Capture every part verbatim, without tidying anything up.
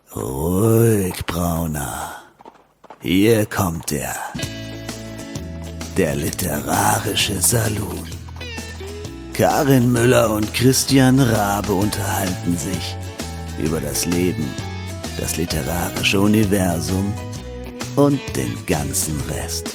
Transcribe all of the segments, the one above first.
Ruhig, Brauner. Hier kommt er. Der literarische Salon. Karin Müller und Christian Rabe unterhalten sich über das Leben, das literarische Universum und den ganzen Rest.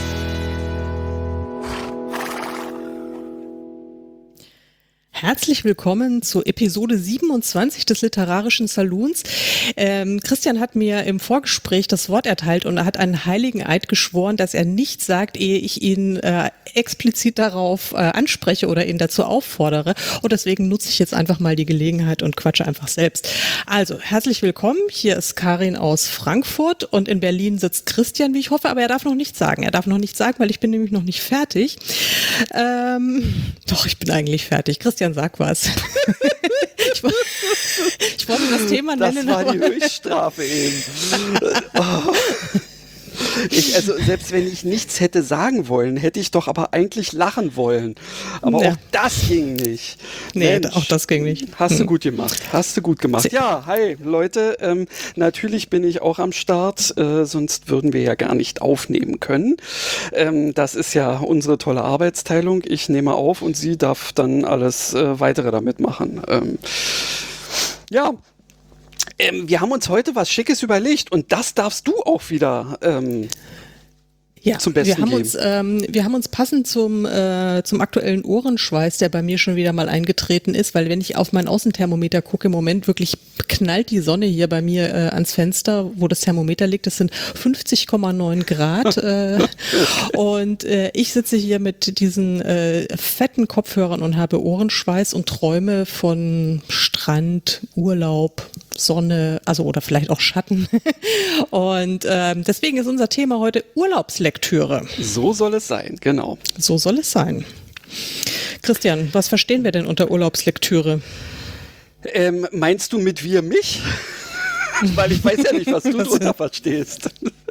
Herzlich willkommen zu Episode siebenundzwanzig des Literarischen Salons. Ähm, Christian hat mir im Vorgespräch das Wort erteilt und er hat einen heiligen Eid geschworen, dass er nichts sagt, ehe ich ihn äh, explizit darauf äh, anspreche oder ihn dazu auffordere. Und deswegen nutze ich jetzt einfach mal die Gelegenheit und quatsche einfach selbst. Also, herzlich willkommen. Hier ist Karin aus Frankfurt und in Berlin sitzt Christian, wie ich hoffe, aber er darf noch nichts sagen. Er darf noch nichts sagen, weil ich bin nämlich noch nicht fertig. Ähm, doch, ich bin eigentlich fertig. Christian, sag was. ich, ich wollte das Thema nennen. Das war die Höchststrafe eben. Oh. Ich, also selbst wenn ich nichts hätte sagen wollen, hätte ich doch aber eigentlich lachen wollen. Aber ja. Auch das ging nicht. Nee, Mensch, auch das ging nicht. Hast du gut gemacht. Hast du gut gemacht. Ja, hi Leute. Ähm, natürlich bin ich auch am Start, äh, sonst würden wir ja gar nicht aufnehmen können. Ähm, das ist ja unsere tolle Arbeitsteilung. Ich nehme auf und sie darf dann alles äh, Weitere damit machen. Ähm, ja, Ähm, wir haben uns heute was Schickes überlegt und das darfst du auch wieder ähm, ja, zum Besten wir haben geben. Uns, ähm, wir haben uns passend zum, äh, zum aktuellen Ohrenschweiß, der bei mir schon wieder mal eingetreten ist, weil wenn ich auf mein Außenthermometer gucke, im Moment wirklich knallt die Sonne hier bei mir äh, ans Fenster, wo das Thermometer liegt, das sind fünfzig Komma neun Grad äh, und äh, ich sitze hier mit diesen äh, fetten Kopfhörern und habe Ohrenschweiß und träume von Strand, Urlaub, Sonne, also oder vielleicht auch Schatten. Und ähm, deswegen ist unser Thema heute Urlaubslektüre. So soll es sein, genau. So soll es sein. Christian, was verstehen wir denn unter Urlaubslektüre? Ähm, meinst du mit wir mich? Weil ich weiß ja nicht, was du drunter verstehst.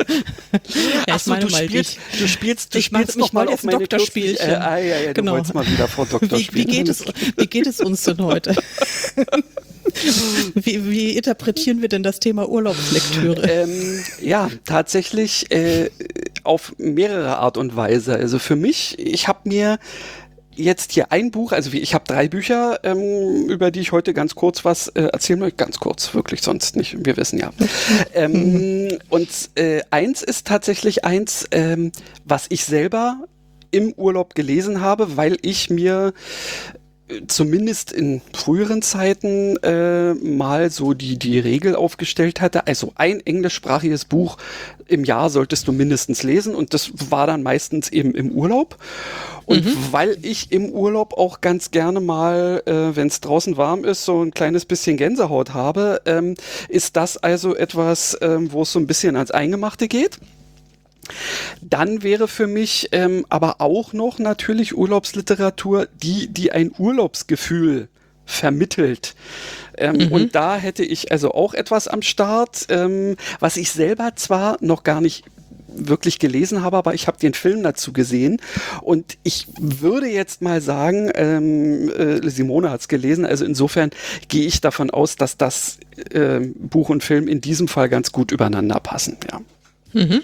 Ja, Achso, du, spielst, du spielst, du ich spielst mach, noch mal auf meine Doktorspielchen. Äh, ah, ja, ja, du genau. wolltest mal wieder Frau Doktor wie, spielen. Wie geht, es, wie geht es uns denn heute? Wie, wie interpretieren wir denn das Thema Urlaubslektüre? Ähm, ja, tatsächlich äh, auf mehrere Art und Weise. Also für mich, ich habe mir jetzt hier ein Buch, also ich habe drei Bücher, ähm, über die ich heute ganz kurz was äh, erzählen möchte. Ganz kurz, wirklich, sonst nicht. Wir wissen ja. ähm, und äh, eins ist tatsächlich eins, ähm, was ich selber im Urlaub gelesen habe, weil ich mir zumindest in früheren Zeiten äh, mal so die, die Regel aufgestellt hatte, also ein englischsprachiges Buch im Jahr solltest du mindestens lesen und das war dann meistens eben im Urlaub. Und mhm. weil ich im Urlaub auch ganz gerne mal, äh, wenn es draußen warm ist, so ein kleines bisschen Gänsehaut habe, ähm, ist das also etwas, ähm, wo es so ein bisschen ans Eingemachte geht. Dann wäre für mich ähm, aber auch noch natürlich Urlaubsliteratur, die, die ein Urlaubsgefühl vermittelt. Ähm, mhm. Und da hätte ich also auch etwas am Start, ähm, was ich selber zwar noch gar nicht wirklich gelesen habe, aber ich habe den Film dazu gesehen und ich würde jetzt mal sagen, ähm, äh, Simone hat es gelesen, also insofern gehe ich davon aus, dass das äh, Buch und Film in diesem Fall ganz gut übereinander passen. Ja. Mhm.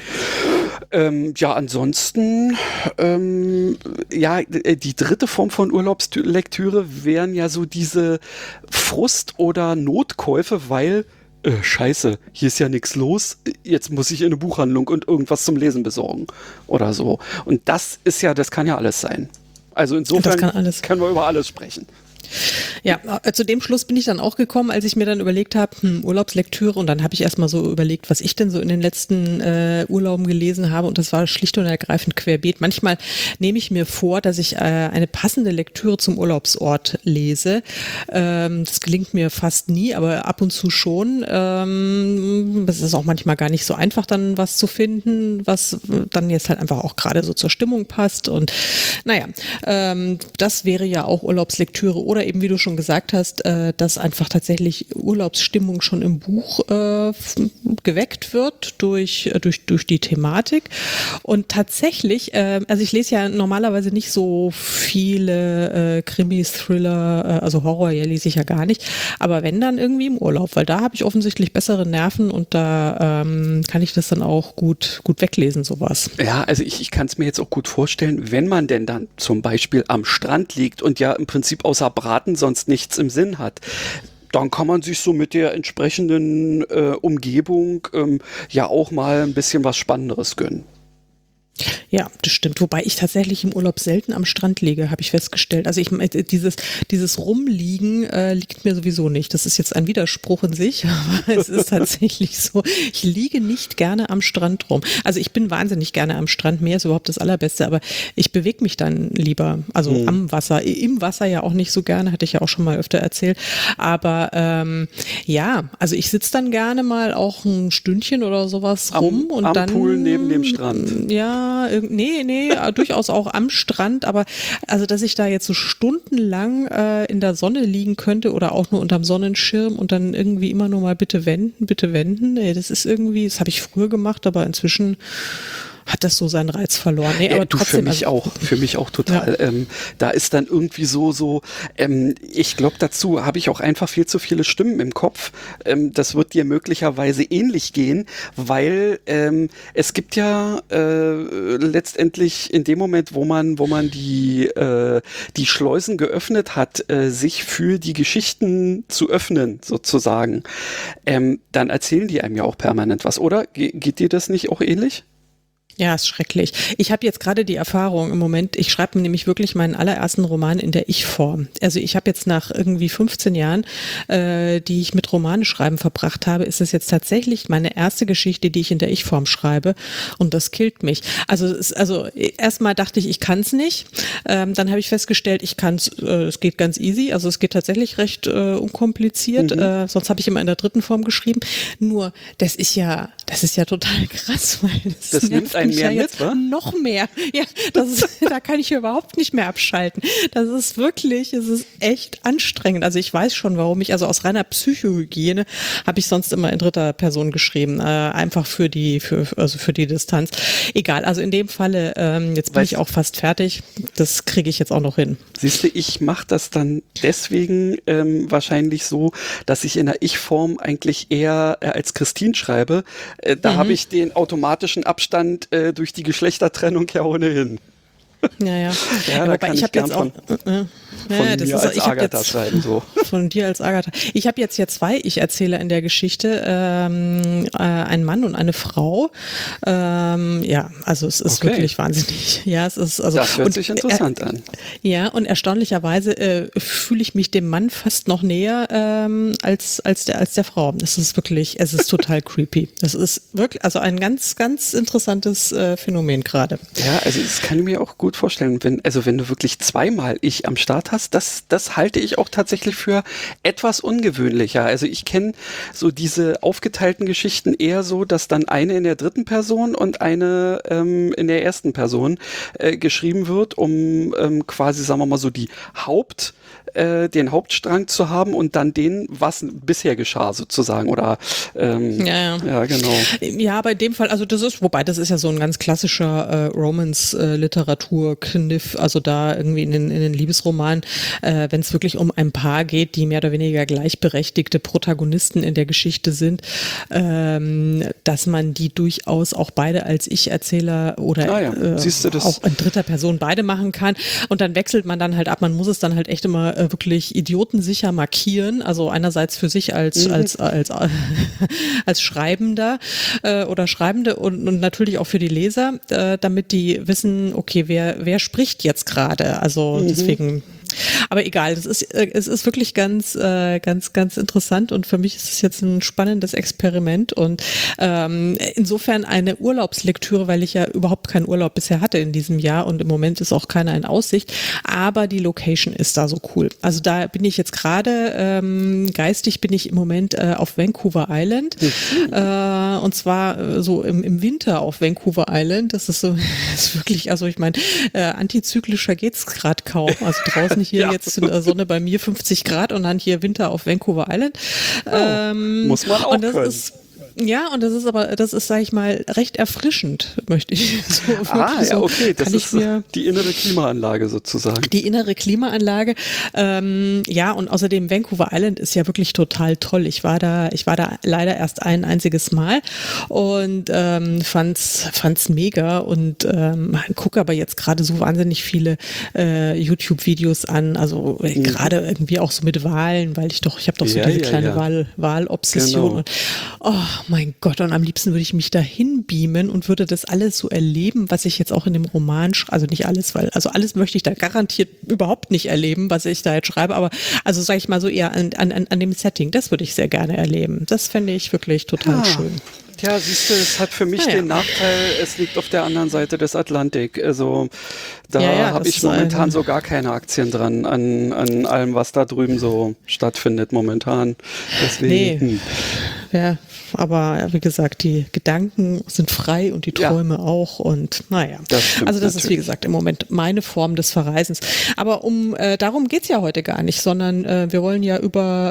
Ähm, ja, ansonsten, ähm, ja, die dritte Form von Urlaubslektüre wären ja so diese Frust- oder Notkäufe, weil, äh, scheiße, hier ist ja nichts los, jetzt muss ich in eine Buchhandlung und irgendwas zum Lesen besorgen oder so. Und das ist ja, das kann ja alles sein. Also insofern kann alles. können wir über alles sprechen. Ja, zu dem Schluss bin ich dann auch gekommen, als ich mir dann überlegt habe, hm, Urlaubslektüre, und dann habe ich erstmal so überlegt, was ich denn so in den letzten äh, Urlauben gelesen habe, und das war schlicht und ergreifend querbeet. Manchmal nehme ich mir vor, dass ich äh, eine passende Lektüre zum Urlaubsort lese. Ähm, das gelingt mir fast nie, aber ab und zu schon. Ähm, es ist auch manchmal gar nicht so einfach, dann was zu finden, was dann jetzt halt einfach auch gerade so zur Stimmung passt. Und naja, ähm, das wäre ja auch Urlaubslektüre. Oder oder eben, wie du schon gesagt hast, äh, dass einfach tatsächlich Urlaubsstimmung schon im Buch äh, geweckt wird durch, durch, durch die Thematik. Und tatsächlich, äh, also ich lese ja normalerweise nicht so viele äh, Krimis, Thriller, äh, also Horror, ja, lese ich ja gar nicht, aber wenn dann irgendwie im Urlaub, weil da habe ich offensichtlich bessere Nerven und da ähm, kann ich das dann auch gut, gut weglesen, sowas. Ja, also ich, ich kann es mir jetzt auch gut vorstellen, wenn man denn dann zum Beispiel am Strand liegt und ja im Prinzip außer Braten sonst nichts im Sinn hat, dann kann man sich so mit der entsprechenden äh, Umgebung ähm, ja auch mal ein bisschen was Spannenderes gönnen. Ja, das stimmt. Wobei ich tatsächlich im Urlaub selten am Strand liege, habe ich festgestellt. Also ich dieses dieses Rumliegen äh, liegt mir sowieso nicht. Das ist jetzt ein Widerspruch in sich, aber es ist tatsächlich so. Ich liege nicht gerne am Strand rum. Also ich bin wahnsinnig gerne am Strand. Meer ist überhaupt das Allerbeste, aber ich bewege mich dann lieber. Also mhm. am Wasser, im Wasser ja auch nicht so gerne, hatte ich ja auch schon mal öfter erzählt. Aber ähm, ja, also ich sitze dann gerne mal auch ein Stündchen oder sowas rum am, und am dann Pool neben dem Strand. Ja. Nee, nee, durchaus auch am Strand, aber also, dass ich da jetzt so stundenlang äh, in der Sonne liegen könnte oder auch nur unterm Sonnenschirm und dann irgendwie immer nur mal bitte wenden, bitte wenden, nee, das ist irgendwie, das habe ich früher gemacht, aber inzwischen hat das so seinen Reiz verloren. Nee, aber äh, du, trotzdem, für mich also, auch, für mich auch total. Ja. Ähm, da ist dann irgendwie so, so, ähm, ich glaube dazu habe ich auch einfach viel zu viele Stimmen im Kopf. Ähm, das wird dir möglicherweise ähnlich gehen, weil ähm, es gibt ja äh, letztendlich in dem Moment, wo man, wo man die, äh, die Schleusen geöffnet hat, äh, sich für die Geschichten zu öffnen, sozusagen, ähm, dann erzählen die einem ja auch permanent was, oder? Ge- geht dir das nicht auch ähnlich? Ja, ist schrecklich. Ich habe jetzt gerade die Erfahrung im Moment, ich schreibe mir nämlich wirklich meinen allerersten Roman in der Ich-Form. Also ich habe jetzt nach irgendwie fünfzehn Jahren, äh, die ich mit Romaneschreiben verbracht habe, ist es jetzt tatsächlich meine erste Geschichte, die ich in der Ich-Form schreibe und das killt mich. Also es, also erstmal dachte ich, ich kann es nicht. Ähm, dann habe ich festgestellt, ich kann es, äh, es geht ganz easy. Also es geht tatsächlich recht äh, unkompliziert. Mhm. Äh, sonst habe ich immer in der dritten Form geschrieben. Nur, das ist ja, das ist ja total krass, weil das, das nimmt einen mehr ja mit, wa? Noch mehr. Ja, das ist, da kann ich überhaupt nicht mehr abschalten. Das ist wirklich, es ist echt anstrengend. Also ich weiß schon, warum ich, also aus reiner Psychohygiene habe ich sonst immer in dritter Person geschrieben. Äh, einfach für die, für, also für die Distanz. Egal, also in dem Falle, ähm, jetzt bin weißt, ich auch fast fertig. Das kriege ich jetzt auch noch hin. Siehst du, ich mache das dann deswegen ähm, wahrscheinlich so, dass ich in der Ich-Form eigentlich eher äh, als Christine schreibe. Äh, da mhm. habe ich den automatischen Abstand äh, durch die Geschlechtertrennung ja ohnehin. Ja, ja. Ja, da kann ich, ich gern von, äh, äh, von ja, mir das ist, als ich Agatha jetzt, schreiben. So. Von dir als Agatha. Ich habe jetzt ja zwei Ich-Erzähler in der Geschichte, ähm, äh, ein Mann und eine Frau. Ähm, ja, also es ist okay. wirklich wahnsinnig. Ja, es ist also. Das hört und, sich interessant äh, an. Ja, und erstaunlicherweise äh, fühle ich mich dem Mann fast noch näher ähm, als als der als der Frau. Es ist wirklich, es ist total creepy. Es ist wirklich, also ein ganz ganz interessantes äh, Phänomen gerade. Ja, also das kann ich mir auch gut vorstellen, wenn, also wenn du wirklich zweimal Ich am Start hast, das, das halte ich auch tatsächlich für etwas ungewöhnlicher. Also ich kenne so diese aufgeteilten Geschichten eher so, dass dann eine in der dritten Person und eine ähm, in der ersten Person äh, geschrieben wird, um ähm, quasi, sagen wir mal so, die Haupt, äh, den Hauptstrang zu haben und dann den, was bisher geschah sozusagen, oder ähm, ja, ja. ja, genau. Ja, aber in dem Fall, also das ist, wobei das ist ja so ein ganz klassischer äh, Romance-Literatur-Kniff, also da irgendwie in den, in den Liebesromanen, äh, wenn es wirklich um ein Paar geht, die mehr oder weniger gleichberechtigte Protagonisten in der Geschichte sind, ähm, dass man die durchaus auch beide als Ich-Erzähler oder ah ja. äh, Siehst du das? auch in dritter Person beide machen kann und dann wechselt man dann halt ab, man muss es dann halt echt immer äh, wirklich idiotensicher markieren, also einerseits für sich als, mhm. als, als, als, als Schreibender äh, oder Schreibende und, und natürlich auch für die Leser, äh, damit die wissen, okay, wer, wer spricht jetzt gerade, also mhm. deswegen. Aber egal, es ist, es ist wirklich ganz, äh, ganz, ganz interessant und für mich ist es jetzt ein spannendes Experiment und ähm, insofern eine Urlaubslektüre, weil ich ja überhaupt keinen Urlaub bisher hatte in diesem Jahr und im Moment ist auch keiner in Aussicht, aber die Location ist da so cool. Also da bin ich jetzt gerade, ähm, geistig bin ich im Moment äh, auf Vancouver Island mhm. äh, und zwar äh, so im, im Winter auf Vancouver Island. Das ist so, das ist wirklich, also ich meine, äh, antizyklischer geht's gerade kaum, also draußen hier Ja. jetzt äh, Sonne bei mir, fünfzig Grad und dann hier Winter auf Vancouver Island. Oh, ähm, muss man auch und das können. ist Ja, und das ist aber, das ist, sag ich mal, recht erfrischend, möchte ich so. Ah, so ja, okay, das kann ist ich mir die innere Klimaanlage sozusagen. die innere Klimaanlage. Ähm, ja, und außerdem Vancouver Island ist ja wirklich total toll. Ich war da, ich war da leider erst ein einziges Mal und ähm, fand's, fand's mega und ähm, gucke aber jetzt gerade so wahnsinnig viele äh, YouTube-Videos an, also äh, Mhm. gerade irgendwie auch so mit Wahlen, weil ich doch, ich habe doch so Ja, diese ja, kleine ja. Wahl, Wahlobsession. Genau. Und, oh mein Gott, und am liebsten würde ich mich dahin beamen und würde das alles so erleben, was ich jetzt auch in dem Roman schreibe, also nicht alles, weil, also alles möchte ich da garantiert überhaupt nicht erleben, was ich da jetzt schreibe, aber also sage ich mal so eher an, an, an dem Setting, das würde ich sehr gerne erleben. Das fände ich wirklich total Ja. schön. Ja, siehst du, es hat für mich Naja. den Nachteil, es liegt auf der anderen Seite des Atlantik. Also da Ja, ja, habe das ich ist momentan ein- so gar keine Aktien dran, an, an allem, was da drüben so stattfindet momentan. Deswegen, Nee. hm. Ja, aber wie gesagt, die Gedanken sind frei und die Ja. Träume auch und naja. Das stimmt also das ist wie natürlich. gesagt im Moment meine Form des Verreisens. Aber um äh, darum geht's ja heute gar nicht, sondern äh, wir wollen ja über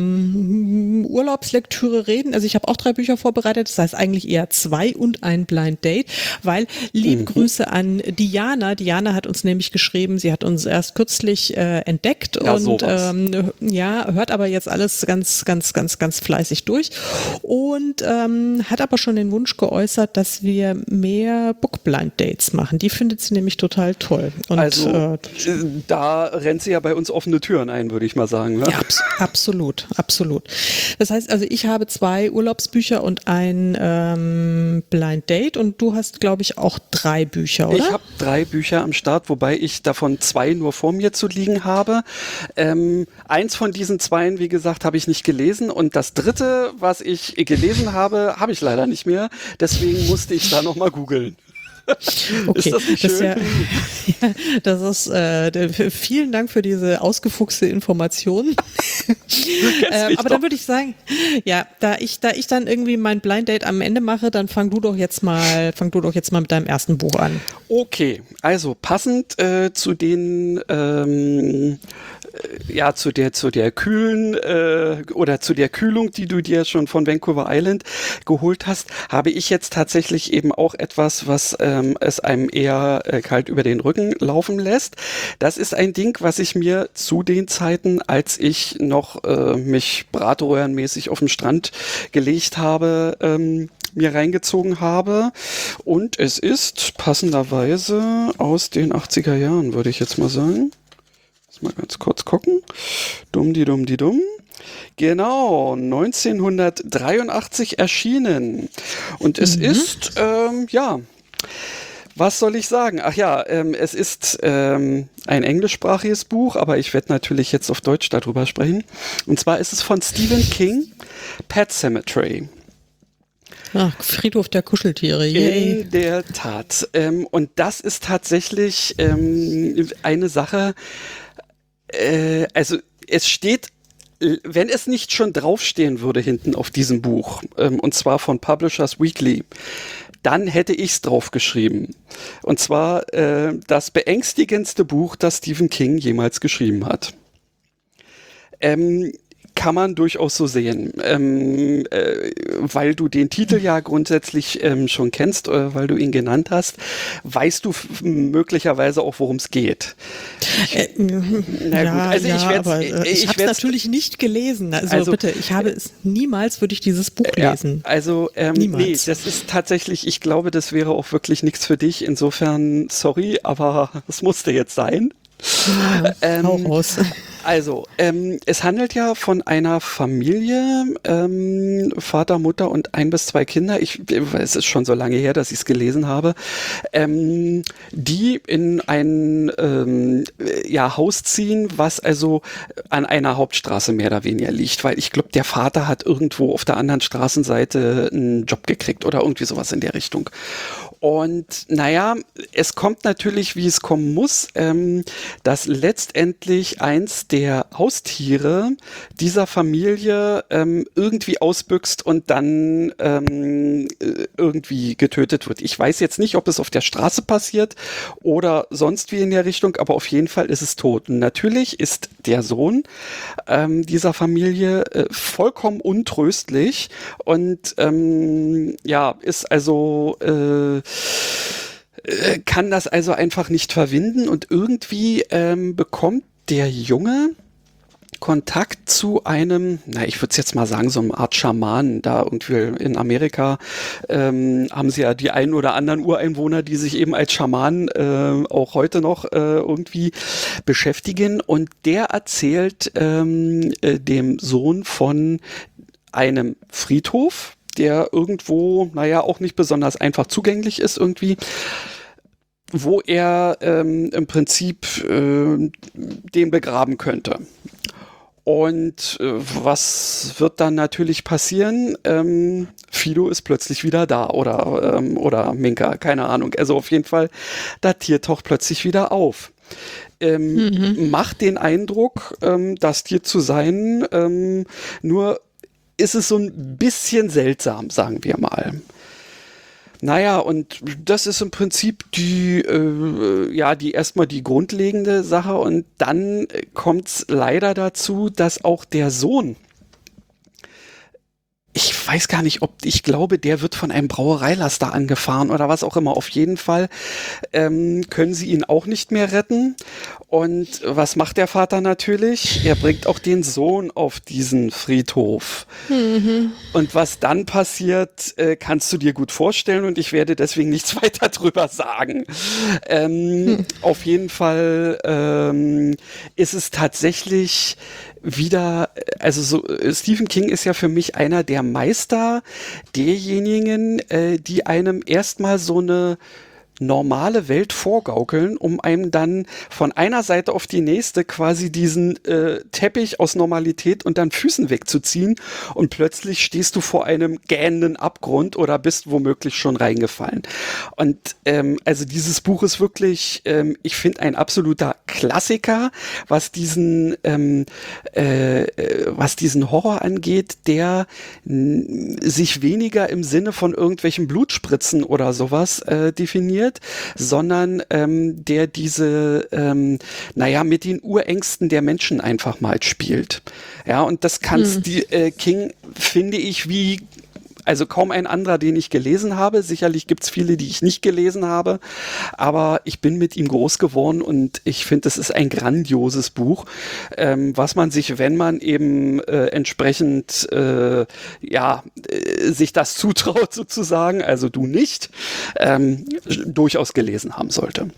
ähm, Urlaubslektüre reden. Also ich habe auch drei Bücher vorbereitet, das heißt eigentlich eher zwei und ein Blind Date, weil lieb Mhm. Grüße an Diana. Diana hat uns nämlich geschrieben, sie hat uns erst kürzlich äh, entdeckt Ja, und sowas. ähm, ja, hört aber jetzt alles ganz, ganz, ganz, ganz fleißig durch und ähm, hat aber schon den Wunsch geäußert, dass wir mehr Book-Blind-Dates machen. Die findet sie nämlich total toll. Und, Also äh, äh, da rennt sie ja bei uns offene Türen ein, würde ich mal sagen. Ne? ja, abs absolut, absolut. Das heißt also, ich habe zwei Urlaubsbücher und ein ähm, Blind Date und du hast, glaube ich, auch drei Bücher, oder? Ich habe drei Bücher am Start, wobei ich davon zwei nur vor mir zu liegen habe. Ähm, eins von diesen zweien, wie gesagt, habe ich nicht gelesen und das dritte, was ich gelesen habe, habe ich leider nicht mehr. Deswegen musste ich da nochmal googeln. Okay, Ist das nicht ist schön? ja, ja, das ist, äh, der- vielen Dank für diese ausgefuchste Information. ähm, mich aber dann doch. würde ich sagen, ja, da ich, da ich dann irgendwie mein Blind Date am Ende mache, dann fang du doch jetzt mal, fang du doch jetzt mal mit deinem ersten Buch an. Okay, also passend äh, zu den ähm, äh, ja zu der zu der kühlen äh, oder zu der Kühlung, die du dir schon von Vancouver Island geholt hast, habe ich jetzt tatsächlich eben auch etwas, was ähm, es einem eher äh, kalt über den Rücken laufen lässt. Das ist ein Ding, was ich mir zu den Zeiten, als ich noch äh, mich bratröhrenmäßig auf den Strand gelegt habe, ähm, mir reingezogen habe. Und es ist passenderweise aus den achtziger Jahren, würde ich jetzt mal sagen. Lass mal ganz kurz gucken. Dumm, die dumm, die dumm. Genau, neunzehnhundertdreiundachtzig erschienen. Und es ist, ähm, ja, was soll ich sagen? Ach ja, ähm, es ist ähm, ein englischsprachiges Buch, aber ich werde natürlich jetzt auf Deutsch darüber sprechen. Und zwar ist es von Stephen King, Pet Sematary. Ach, Friedhof der Kuscheltiere, yay. In der Tat. Ähm, und das ist tatsächlich ähm, eine Sache, äh, also es steht, äh, wenn es nicht schon draufstehen würde hinten auf diesem Buch, ähm, und zwar von Publishers Weekly, dann hätte ich es draufgeschrieben. Und zwar äh, das beängstigendste Buch, das Stephen King jemals geschrieben hat. Ähm, kann man durchaus so sehen, ähm, äh, weil du den Titel ja grundsätzlich ähm, schon kennst, äh, weil du ihn genannt hast, weißt du f- möglicherweise auch, worum es geht. Äh, Na ja, gut, also ja, ich werd's- aber äh, ich ich habe es werd's- natürlich nicht gelesen. Also, Also, bitte, ich habe es niemals, würde ich dieses Buch Ja, lesen. also ähm, Niemals. nee, das ist tatsächlich, ich glaube, das wäre auch wirklich nichts für dich. Insofern, sorry, aber es musste jetzt sein. Ja, ähm, hau raus. Also, ähm, es handelt ja von einer Familie, ähm, Vater, Mutter und ein bis zwei Kinder. Ich, es ist schon so lange her, dass ich es gelesen habe, ähm, die in ein ähm, ja, Haus ziehen, was also an einer Hauptstraße mehr oder weniger liegt, weil ich glaube, der Vater hat irgendwo auf der anderen Straßenseite einen Job gekriegt oder irgendwie sowas in der Richtung. Und naja, es kommt natürlich, wie es kommen muss, ähm, dass letztendlich eins der Haustiere dieser Familie ähm, irgendwie ausbüchst und dann ähm, irgendwie getötet wird. Ich weiß jetzt nicht, ob es auf der Straße passiert oder sonst wie in der Richtung, aber auf jeden Fall ist es tot. Und natürlich ist der Sohn ähm, dieser Familie äh, vollkommen untröstlich und ähm, ja, ist also äh, kann das also einfach nicht verwinden und irgendwie ähm, bekommt der Junge Kontakt zu einem, na, ich würde es jetzt mal sagen, so eine Art Schamanen. Da irgendwie in Amerika ähm, haben sie ja die einen oder anderen Ureinwohner, die sich eben als Schamanen äh, auch heute noch äh, irgendwie beschäftigen. Und der erzählt ähm, äh, dem Sohn von einem Friedhof, der irgendwo, naja, auch nicht besonders einfach zugänglich ist irgendwie, wo er ähm, im Prinzip äh, den begraben könnte. Und äh, was wird dann natürlich passieren? Ähm, Fido ist plötzlich wieder da oder, ähm, oder Minka, keine Ahnung. Also auf jeden Fall, das Tier taucht plötzlich wieder auf. Ähm, mhm. Macht den Eindruck, ähm, das Tier zu sein, ähm, nur ist es so ein bisschen seltsam, sagen wir mal. Naja, und das ist im Prinzip die, äh, ja, die erstmal die grundlegende Sache und dann kommt es leider dazu, dass auch der Sohn, ich weiß gar nicht, ob, ich glaube, der wird von einem Brauereilaster angefahren oder was auch immer. Auf jeden Fall ähm, können sie ihn auch nicht mehr retten. Und was macht der Vater natürlich? Er bringt auch den Sohn auf diesen Friedhof. Mhm. Und was dann passiert, äh, kannst du dir gut vorstellen und ich werde deswegen nichts weiter drüber sagen. Ähm, hm. Auf jeden Fall ähm, ist es tatsächlich wieder, also so, Stephen King ist ja für mich einer der Meister derjenigen, äh, die einem erstmal so eine normale Welt vorgaukeln, um einem dann von einer Seite auf die nächste quasi diesen äh, Teppich aus Normalität und dann Füßen wegzuziehen und plötzlich stehst du vor einem gähnenden Abgrund oder bist womöglich schon reingefallen. Und ähm, also dieses Buch ist wirklich, ähm, ich finde, ein absoluter Klassiker, was diesen ähm, äh, was diesen Horror angeht, der n- sich weniger im Sinne von irgendwelchen Blutspritzen oder sowas äh, definiert, sondern ähm, der diese, ähm, naja, mit den Urängsten der Menschen einfach mal spielt. Ja, und das kannst hm. die äh, King, finde ich, wie also kaum ein anderer, den ich gelesen habe. Sicherlich gibt's viele, die ich nicht gelesen habe, aber ich bin mit ihm groß geworden und ich finde, es ist ein grandioses Buch, ähm, was man sich, wenn man eben äh, entsprechend äh, ja äh, sich das zutraut sozusagen, also du nicht, ähm, durchaus gelesen haben sollte.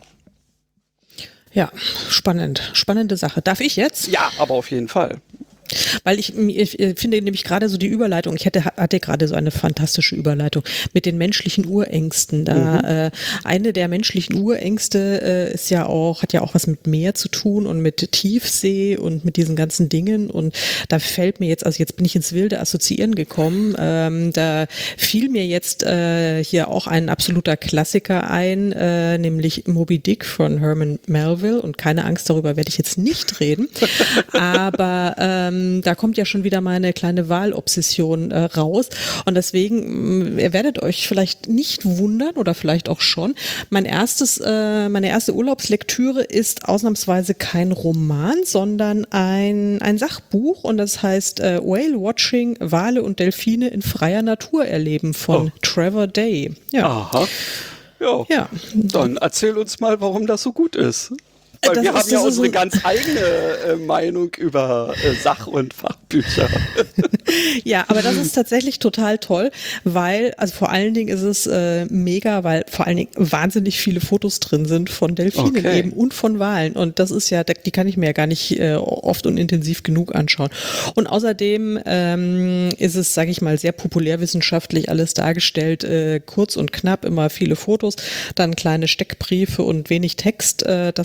Ja, spannend, spannende Sache. Darf ich jetzt? Ja, aber auf jeden Fall. Weil ich, ich finde nämlich gerade so die Überleitung, ich hatte, hatte gerade so eine fantastische Überleitung mit den menschlichen Urängsten. Da mhm. äh, eine der menschlichen Urängste äh, ist ja auch, hat ja auch was mit Meer zu tun und mit Tiefsee und mit diesen ganzen Dingen. Und da fällt mir jetzt, also jetzt bin ich ins wilde Assoziieren gekommen, ähm, da fiel mir jetzt äh, hier auch ein absoluter Klassiker ein, äh, nämlich Moby Dick von Herman Melville. Und keine Angst, darüber werde ich jetzt nicht reden. Aber ähm, da kommt ja schon wieder meine kleine Wahlobsession äh, raus und deswegen, ihr werdet euch vielleicht nicht wundern oder vielleicht auch schon, mein erstes, äh, meine erste Urlaubslektüre ist ausnahmsweise kein Roman, sondern ein, ein Sachbuch und das heißt äh, Whale Watching, Wale und Delfine in freier Natur erleben von oh. Trevor Day. Ja. Aha. Ja. ja, dann erzähl uns mal, warum das so gut ist. Weil das wir haben ja unsere so ganz eigene äh, Meinung über äh, Sach- und Fachbücher. Ja, aber das ist tatsächlich total toll, weil, also vor allen Dingen ist es äh, mega, weil vor allen Dingen wahnsinnig viele Fotos drin sind von Delfinen okay. eben und von Walen. Und das ist ja, die kann ich mir ja gar nicht äh, oft und intensiv genug anschauen. Und außerdem ähm, ist es, sage ich mal, sehr populärwissenschaftlich alles dargestellt, äh, kurz und knapp, immer viele Fotos, dann kleine Steckbriefe und wenig Text, äh, dass man einfach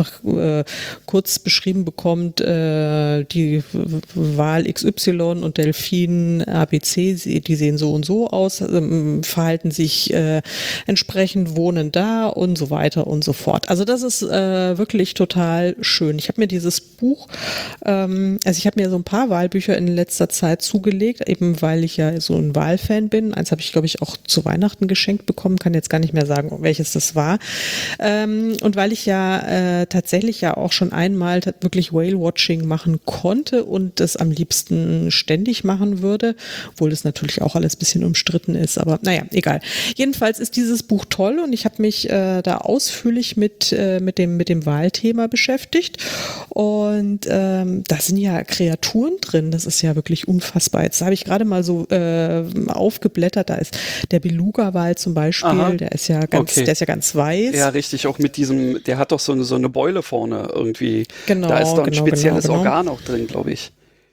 einfach äh, kurz beschrieben bekommt, äh, die Wal X Y und Delfin A B C, die sehen so und so aus, ähm, verhalten sich äh, entsprechend, wohnen da und so weiter und so fort. Also das ist äh, wirklich total schön. Ich habe mir dieses Buch, ähm, also ich habe mir so ein paar Wahlbücher in letzter Zeit zugelegt, eben weil ich ja so ein Wahlfan bin. Eins habe ich, glaube ich, auch zu Weihnachten geschenkt bekommen, kann jetzt gar nicht mehr sagen, welches das war. Ähm, und weil ich ja äh, tatsächlich ja auch schon einmal wirklich Whale-Watching machen konnte und das am liebsten ständig machen würde, obwohl das natürlich auch alles ein bisschen umstritten ist, aber naja, egal. Jedenfalls ist dieses Buch toll und ich habe mich äh, da ausführlich mit, äh, mit, dem, mit dem Wahlthema beschäftigt und ähm, da sind ja Kreaturen drin, das ist ja wirklich unfassbar. Jetzt habe ich gerade mal so äh, aufgeblättert, da ist der Beluga-Wal zum Beispiel, Aha. der ist ja ganz, okay. der ist ja ganz weiß. Ja, richtig, auch mit diesem, der hat doch so eine, so eine Beule vorne irgendwie. Genau, da ist doch ein genau, spezielles genau, genau. Organ auch drin, glaube ich.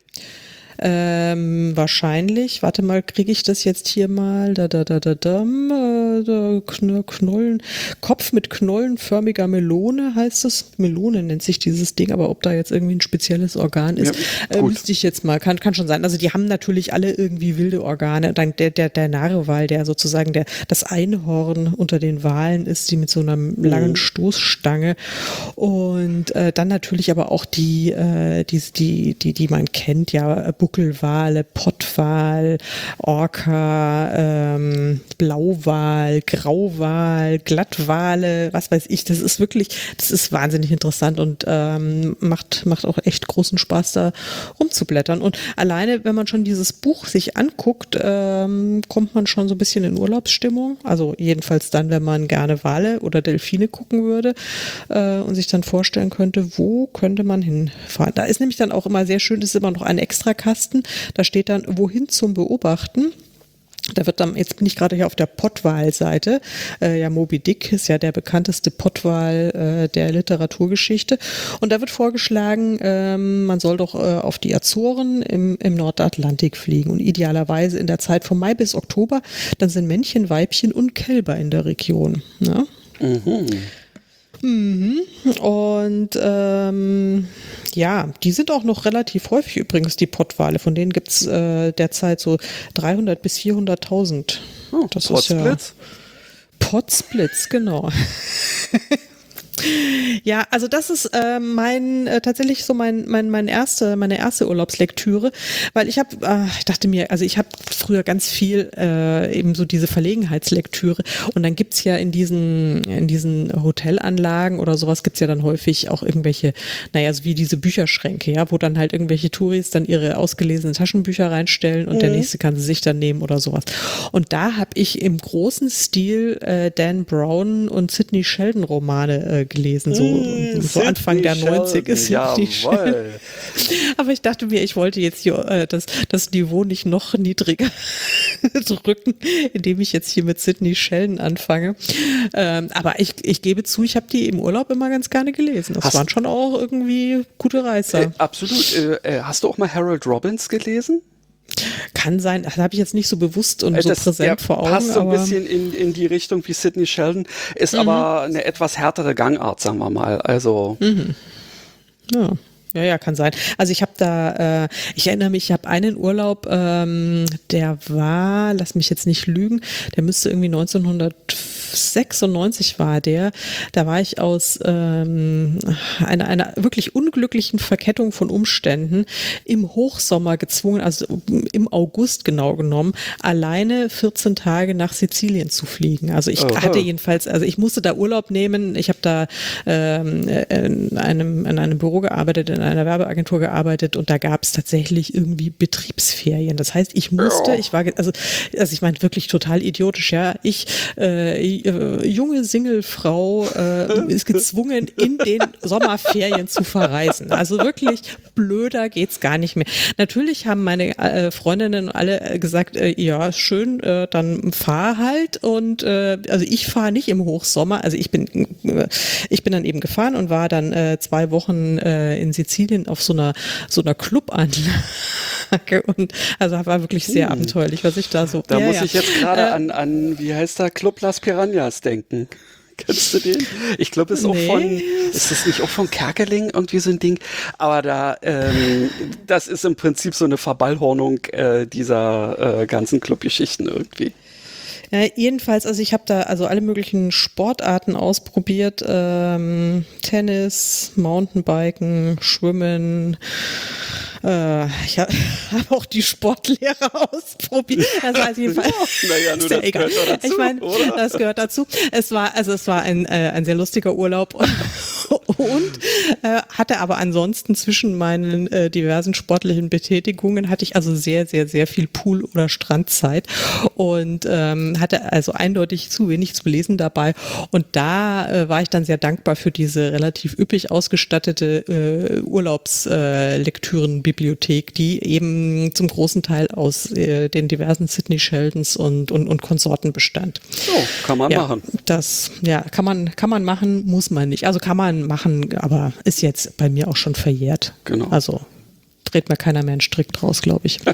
Ähm, wahrscheinlich, warte mal, kriege ich das jetzt hier mal, da, da, da, da, da, da Knollen, Kopf mit knollenförmiger Melone heißt es, Melone nennt sich dieses Ding, aber ob da jetzt irgendwie ein spezielles Organ ist, ja, äh, müsste ich jetzt mal, kann, kann schon sein, also die haben natürlich alle irgendwie wilde Organe, dann der, der, der Narwal, der sozusagen der, das Einhorn unter den Walen ist, die mit so einer langen mhm. Stoßstange und äh, dann natürlich aber auch die, äh, die, die, die, die man kennt, ja, Buckelwale, Pottwal, Orca, ähm, Blauwal, Grauwal, Glattwale, was weiß ich. Das ist wirklich, das ist wahnsinnig interessant und ähm, macht, macht auch echt großen Spaß, da rumzublättern. Und alleine, wenn man schon dieses Buch sich anguckt, ähm, kommt man schon so ein bisschen in Urlaubsstimmung. Also jedenfalls dann, wenn man gerne Wale oder Delfine gucken würde äh, und sich dann vorstellen könnte, wo könnte man hinfahren. Da ist nämlich dann auch immer sehr schön, das ist immer noch ein Extrakasten. Da steht dann, wohin zum Beobachten. Da wird dann, jetzt bin ich gerade hier auf der Pottwal-Seite, äh, ja, Moby Dick ist ja der bekannteste Pottwal äh, der Literaturgeschichte und da wird vorgeschlagen, ähm, man soll doch äh, auf die Azoren im, im Nordatlantik fliegen und idealerweise in der Zeit von Mai bis Oktober, dann sind Männchen, Weibchen und Kälber in der Region. Ne? Mhm. Mhm. Und ähm, ja, die sind auch noch relativ häufig übrigens, die Pottwale. Von denen gibt es äh, derzeit so dreihundert bis vierhunderttausend. Oh, das Pottsplitz? Ist ja Pottsplitz, genau. Ja, also das ist äh, mein äh, tatsächlich so mein mein mein erste meine erste Urlaubslektüre, weil ich habe äh, ich dachte mir, also ich habe früher ganz viel äh, eben so diese Verlegenheitslektüre und dann gibt's ja in diesen in diesen Hotelanlagen oder sowas gibt's ja dann häufig auch irgendwelche, naja, so wie diese Bücherschränke, ja, wo dann halt irgendwelche Touris dann ihre ausgelesenen Taschenbücher reinstellen und mhm. der nächste kann sie sich dann nehmen oder sowas. Und da habe ich im großen Stil äh, Dan Brown und Sidney Sheldon Romane äh, gelesen, so, mmh, so Anfang der neunziger ist die Sheldon. Aber ich dachte mir, ich wollte jetzt hier äh, das, das Niveau nicht noch niedriger drücken, indem ich jetzt hier mit Sidney Sheldon anfange. Ähm, aber ich, ich gebe zu, ich habe die im Urlaub immer ganz gerne gelesen. Das hast, waren schon auch irgendwie gute Reißer. Äh, absolut. Äh, hast du auch mal Harold Robbins gelesen? Kann sein, das habe ich jetzt nicht so bewusst und das, so präsent vor Augen. Passt so ein aber bisschen in, in die Richtung wie Sidney Sheldon, ist mhm. aber eine etwas härtere Gangart, sagen wir mal. Also mhm. ja. Ja, ja, kann sein. Also ich habe da, äh, ich erinnere mich, ich habe einen Urlaub, ähm, der war, lass mich jetzt nicht lügen, der müsste irgendwie neunzehnhundertsechsundneunzig war der. Da war ich aus ähm, einer, einer wirklich unglücklichen Verkettung von Umständen im Hochsommer gezwungen, also im August genau genommen, alleine vierzehn Tage nach Sizilien zu fliegen. Also ich oh, hatte jedenfalls, also ich musste da Urlaub nehmen. Ich habe da ähm, in einem, in einem Büro gearbeitet, in einer Werbeagentur gearbeitet und da gab es tatsächlich irgendwie Betriebsferien. Das heißt, ich musste, ich war, also, also ich meine wirklich total idiotisch, ja. Ich, äh, junge Singlefrau, äh, ist gezwungen, in den Sommerferien zu verreisen. Also wirklich blöder geht's gar nicht mehr. Natürlich haben meine äh, Freundinnen alle gesagt, äh, ja, schön, äh, dann fahr halt und äh, also ich fahre nicht im Hochsommer. Also ich bin, äh, ich bin dann eben gefahren und war dann äh, zwei Wochen äh, in Sizilien auf so einer so einer Clubanlage und also war wirklich sehr hm. abenteuerlich, was ich da so. Da ja, muss ja. ich jetzt gerade äh, an an wie heißt der Club Las Piranhas denken. Kennst du den? Ich glaube, es ist Nee. auch von, ist das nicht auch von Kerkeling irgendwie so ein Ding? Aber da, ähm, das ist im Prinzip so eine Verballhornung äh, dieser äh, ganzen Clubgeschichten irgendwie. Ja, jedenfalls, also ich habe da also alle möglichen Sportarten ausprobiert. Ähm, Tennis, Mountainbiken, Schwimmen. Äh, ich habe hab auch die Sportlehre ausprobiert. Das war also jedenfalls, Naja, nur ist ja das egal. gehört doch dazu, Ich meine, oder? das gehört dazu. Es war, also es war ein, äh, ein sehr lustiger Urlaub und äh, hatte aber ansonsten zwischen meinen äh, diversen sportlichen Betätigungen hatte ich also sehr, sehr, sehr viel Pool- oder Strandzeit und ähm, hatte also eindeutig zu wenig zu lesen dabei. Und da äh, war ich dann sehr dankbar für diese relativ üppig ausgestattete äh, Urlaubslektürenbibliothek, die eben zum großen Teil aus äh, den diversen Sidney Sheldons und, und, und Konsorten bestand. So, kann man Ja, machen. das, ja, kann man, kann man machen, muss man nicht. Also kann man machen, aber ist jetzt bei mir auch schon verjährt. Genau. Also dreht mir keiner mehr einen Strick draus, glaube ich.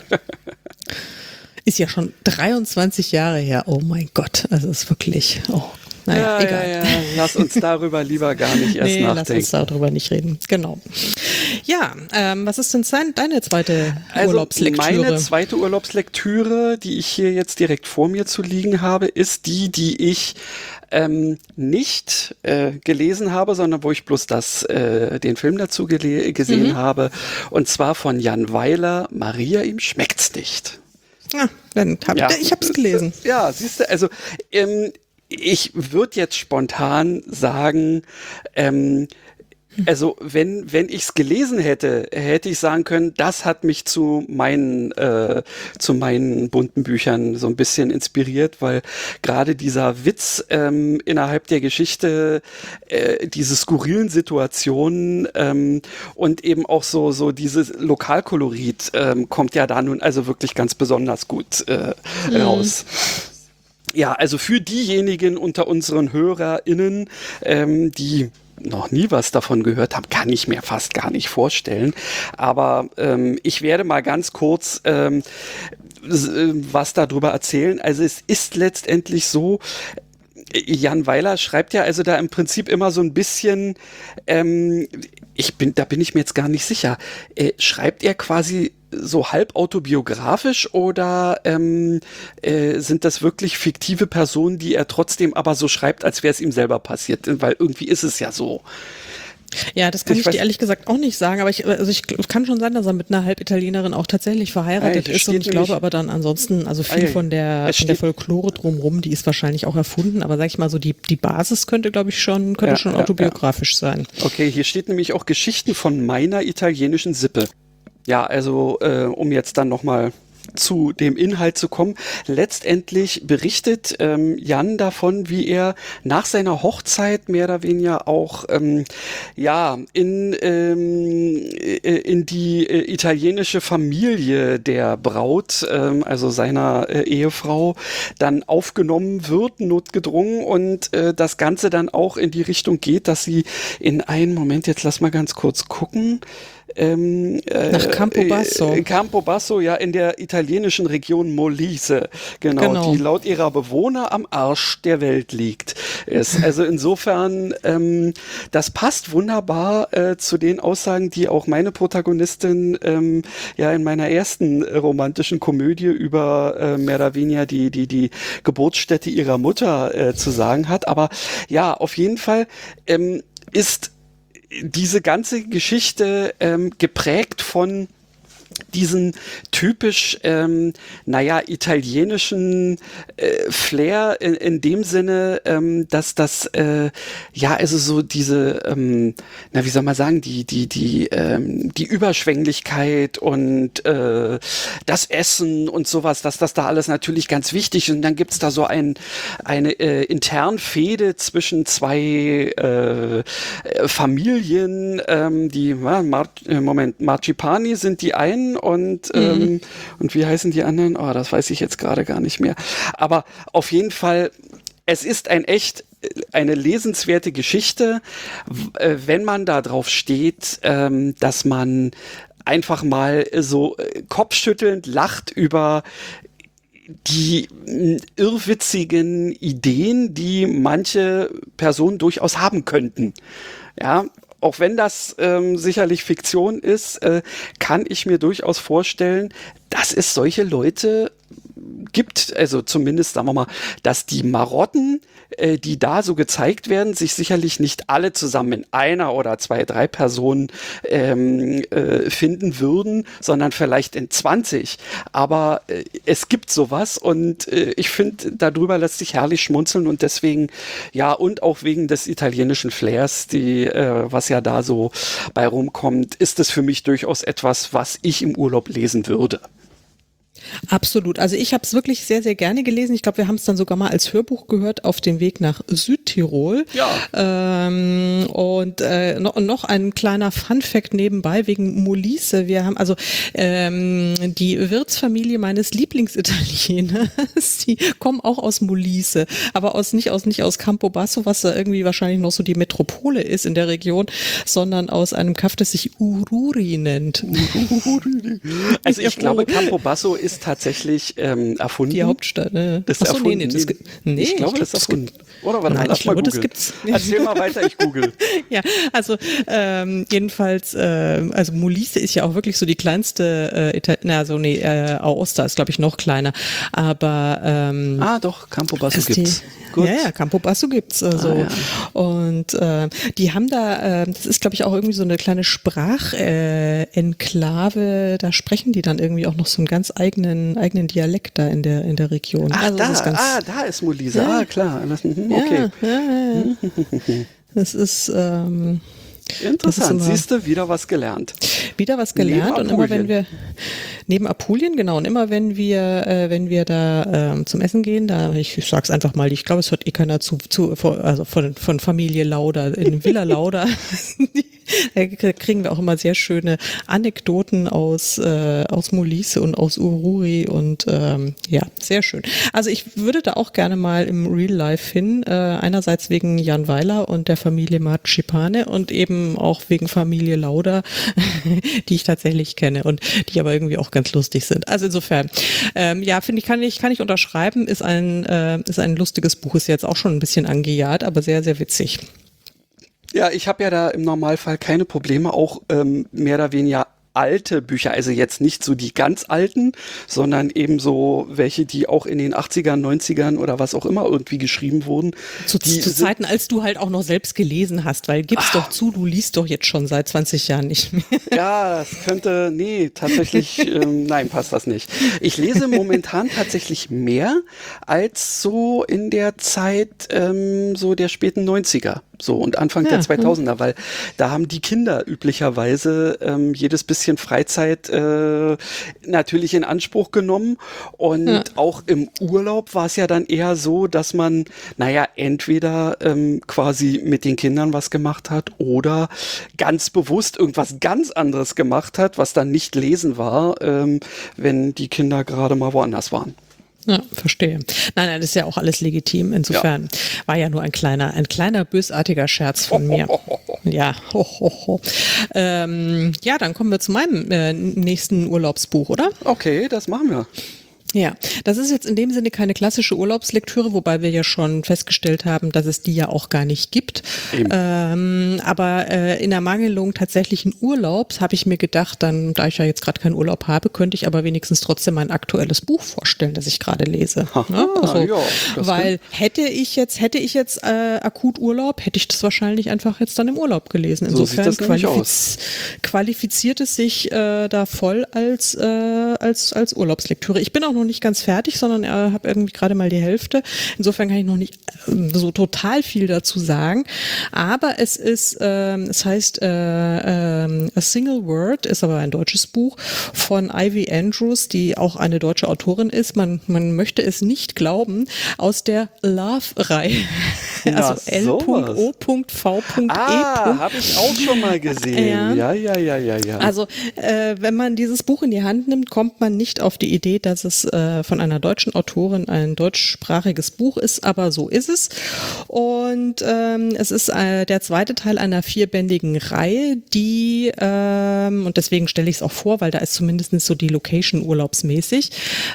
Ist ja schon dreiundzwanzig Jahre her. Oh mein Gott, also ist wirklich, oh, naja, Ja, egal. ja, ja, lass uns darüber lieber gar nicht erst Nee, lass nachdenken. uns darüber nicht reden. Genau. Ja, ähm, was ist denn sein, deine zweite Also Urlaubslektüre? meine zweite Urlaubslektüre, die ich hier jetzt direkt vor mir zu liegen habe, ist die, die ich ähm, nicht äh, gelesen habe, sondern wo ich bloß das, äh, den Film dazu gele- gesehen Mhm. habe. Und zwar von Jan Weiler, Maria, ihm schmeckt's nicht. Ja, dann hab, Ja. ich habe es gelesen. Ja, siehst du, also ähm, ich würde jetzt spontan sagen, ähm, also wenn wenn ich es gelesen hätte, hätte ich sagen können, das hat mich zu meinen äh, zu meinen bunten Büchern so ein bisschen inspiriert, weil gerade dieser Witz ähm, innerhalb der Geschichte, äh, diese skurrilen Situationen ähm, und eben auch so so dieses Lokalkolorit ähm, kommt ja da nun also wirklich ganz besonders gut äh, raus. Ja, also für diejenigen unter unseren HörerInnen, ähm, die noch nie was davon gehört haben, kann ich mir fast gar nicht vorstellen. Aber ähm, ich werde mal ganz kurz ähm, s- äh, was darüber erzählen. Also es ist letztendlich so, Jan Weiler schreibt ja also da im Prinzip immer so ein bisschen, ähm, ich bin, da bin ich mir jetzt gar nicht sicher, äh, schreibt er quasi so halb autobiografisch oder ähm, äh, sind das wirklich fiktive Personen, die er trotzdem aber so schreibt, als wäre es ihm selber passiert? Weil irgendwie ist es ja so. Ja, das kann Ich ich, weiß- dir ehrlich gesagt auch nicht sagen, aber ich, also ich kann schon sein, dass er mit einer Halbitalienerin auch tatsächlich verheiratet Ah, hier ist und steht ich glaube nämlich- aber dann ansonsten, also viel Ah, ja, von der, es von der steht- Folklore drumherum, die ist wahrscheinlich auch erfunden, aber sag ich mal so, die, die Basis könnte, glaube ich, schon, könnte Ja, schon ja, autobiografisch sein. Okay, hier steht nämlich auch Geschichten von meiner italienischen Sippe. Ja, also äh, um jetzt dann nochmal zu dem Inhalt zu kommen. Letztendlich berichtet ähm, Jan davon, wie er nach seiner Hochzeit mehr oder weniger auch ähm, ja in ähm, äh, in die äh, italienische Familie der Braut, ähm, also seiner äh, Ehefrau, dann aufgenommen wird, notgedrungen und äh, das Ganze dann auch in die Richtung geht, dass sie in einen Moment, jetzt lass mal ganz kurz gucken. Ähm, äh, Nach Campobasso. Äh, Campobasso, ja, in der italienischen Region Molise, genau, Genau. die laut ihrer Bewohner am Arsch der Welt liegt. Ist. Also insofern, ähm, das passt wunderbar äh, zu den Aussagen, die auch meine Protagonistin ähm, ja in meiner ersten äh, romantischen Komödie über äh, mehr oder weniger die, die, die Geburtsstätte ihrer Mutter äh, zu sagen hat. Aber ja, auf jeden Fall ähm, ist diese ganze Geschichte ähm, geprägt von diesen typisch, ähm, naja, italienischen äh, Flair in, in dem Sinne, ähm, dass das, äh, ja, also so diese, ähm, na, wie soll man sagen, die, die, die, ähm, die Überschwänglichkeit und äh, das Essen und sowas, dass das da alles natürlich ganz wichtig ist. Und dann gibt's da so ein, eine äh, intern Fehde zwischen zwei äh, Familien, ähm, die, ja, Mar äh, Moment, Marcipani sind die einen und, ähm, mhm. und wie heißen die anderen? Oh, das weiß ich jetzt gerade gar nicht mehr. Aber auf jeden Fall, es ist ein echt eine lesenswerte Geschichte, w- äh, wenn man da drauf steht, ähm, dass man einfach mal so äh, kopfschüttelnd lacht über die mh, irrwitzigen Ideen, die manche Personen durchaus haben könnten. Ja, auch wenn das ähm, sicherlich Fiktion ist, äh, kann ich mir durchaus vorstellen, dass es solche Leute gibt, also zumindest sagen wir mal, dass die Marotten, äh, die da so gezeigt werden, sich sicherlich nicht alle zusammen in einer oder zwei, drei Personen ähm, äh, finden würden, sondern vielleicht in zwanzig. Aber äh, es gibt sowas und äh, ich finde, darüber lässt sich herrlich schmunzeln und deswegen, ja, und auch wegen des italienischen Flairs, die, äh, was ja da so bei rumkommt, ist es für mich durchaus etwas, was ich im Urlaub lesen würde. Absolut. Also ich habe es wirklich sehr, sehr gerne gelesen. Ich glaube, wir haben es dann sogar mal als Hörbuch gehört auf dem Weg nach Südtirol. Ja. Ähm, und äh, noch, noch ein kleiner Funfact nebenbei wegen Molise. Wir haben also ähm, die Wirtsfamilie meines Lieblingsitalieners, die kommen auch aus Molise, aber aus nicht aus nicht aus Campobasso, was da irgendwie wahrscheinlich noch so die Metropole ist in der Region, sondern aus einem Kaff, das sich Ururi nennt. Also ich glaube, Campobasso ist tatsächlich ähm, erfunden. Die Hauptstadt, ne? Das ist Achso, erfunden. nee, nee, das, nee, ich glaube, ich das ist erfunden. Oder warte Nein, mal, lass ich glaube, mal das googeln. gibt's. Erzähl mal weiter, ich google. Ja, also ähm, jedenfalls, äh, also Molise ist ja auch wirklich so die kleinste, äh, Ital- na so nee, äh, Aosta ist glaube ich noch kleiner, aber ähm, Ah, doch, Campobasso ist die- gibt's. Gut. Ja, ja, Campobasso gibt's. Also. Ah, ja. Und äh, die haben da, äh, das ist glaube ich auch irgendwie so eine kleine Sprachenklave, da sprechen die dann irgendwie auch noch so einen ganz eigenen eigenen Dialekt da in der in der Region. Ach, also da, das ist ganz, ah, da ist Molise. Ja. Ah, klar. Das, mhm, okay. Ja, ja, ja. Das ist ähm, Interessant. immer- Siehst du, wieder was gelernt. wieder was gelernt Neben und immer wenn Apulien. wir neben Apulien, genau, und immer wenn wir äh, wenn wir da ähm, zum Essen gehen, da ich, ich sag's einfach mal, ich glaube, es hört eh keiner zu, zu von- also von von Familie Lauda in Villa Lauda. Da kriegen wir auch immer sehr schöne Anekdoten aus äh, aus Molise und aus Ururi und ähm, ja, sehr schön. Also ich würde da auch gerne mal im Real Life hin, äh, einerseits wegen Jan Weiler und der Familie Marcipane und eben auch wegen Familie Lauda, die ich tatsächlich kenne und die aber irgendwie auch ganz lustig sind. Also insofern, ähm, ja, finde ich, kann ich, kann ich unterschreiben, ist ein, äh, ist ein lustiges Buch, ist jetzt auch schon ein bisschen angejahrt, aber sehr, sehr witzig. Ja, ich habe ja da im Normalfall keine Probleme, auch ähm, mehr oder weniger alte Bücher, also jetzt nicht so die ganz alten, sondern eben so welche, die auch in den achtzigern, neunzigern oder was auch immer irgendwie geschrieben wurden. Zu, die zu sind- Zeiten, als du halt auch noch selbst gelesen hast, weil gib's doch zu, du liest doch jetzt schon seit zwanzig Jahren nicht mehr. Ja, das könnte, nee, tatsächlich, ähm, nein, passt das nicht. Ich lese momentan tatsächlich mehr als so in der Zeit ähm, so der späten neunziger. So und Anfang Ja, der zweitausender, weil da haben die Kinder üblicherweise ähm, jedes bisschen Freizeit äh, natürlich in Anspruch genommen und Ja. auch im Urlaub war es ja dann eher so, dass man, naja, entweder ähm, quasi mit den Kindern was gemacht hat oder ganz bewusst irgendwas ganz anderes gemacht hat, was dann nicht lesen war, ähm, wenn die Kinder gerade mal woanders waren. Ja, verstehe. Nein, nein, das ist ja auch alles legitim. Insofern war ja nur ein kleiner, ein kleiner bösartiger Scherz von mir. Ja, ho, ho, ho. Ähm, ja, dann kommen wir zu meinem äh, nächsten Urlaubsbuch, oder? Okay, das machen wir. Ja, das ist jetzt in dem Sinne keine klassische Urlaubslektüre, wobei wir ja schon festgestellt haben, dass es die ja auch gar nicht gibt. Ähm, aber äh, in Ermangelung tatsächlichen Urlaubs habe ich mir gedacht, dann, da ich ja jetzt gerade keinen Urlaub habe, könnte ich aber wenigstens trotzdem mein aktuelles Buch vorstellen, das ich gerade lese. Aha, Ne? Also, ja, das weil hätte ich jetzt, hätte ich jetzt äh, akut Urlaub, hätte ich das wahrscheinlich einfach jetzt dann im Urlaub gelesen. So sieht Insofern das nämlich qualifiz qualifiziert es sich äh, da voll als, äh, als, als Urlaubslektüre. Ich bin auch noch nicht ganz fertig, sondern äh, habe irgendwie gerade mal die Hälfte. Insofern kann ich noch nicht äh, so total viel dazu sagen. Aber es ist, äh, es heißt äh, äh, A Single Word, ist aber ein deutsches Buch von Ivy Andrews, die auch eine deutsche Autorin ist. Man, man möchte es nicht glauben, aus der Love-Reihe. Na, Also L sowas. O V E. Ah, habe ich auch schon mal gesehen. Ja. Ja, ja, ja, ja, ja. Also, äh, wenn man dieses Buch in die Hand nimmt, kommt man nicht auf die Idee, dass es äh, von einer deutschen Autorin ein deutschsprachiges Buch ist, aber so ist es. Und ähm, es ist äh, der zweite Teil einer vierbändigen Reihe, die, ähm, und deswegen stelle ich es auch vor, weil da ist zumindest so die Location urlaubsmäßig.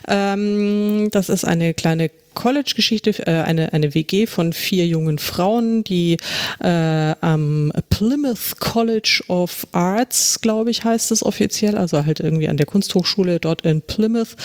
Ähm, das ist eine kleine College-Geschichte, äh, eine, eine W G von vier jungen Frauen, die äh, am Plymouth College of Arts, glaube ich, heißt es offiziell, also halt irgendwie an der Kunsthochschule dort in Plymouth,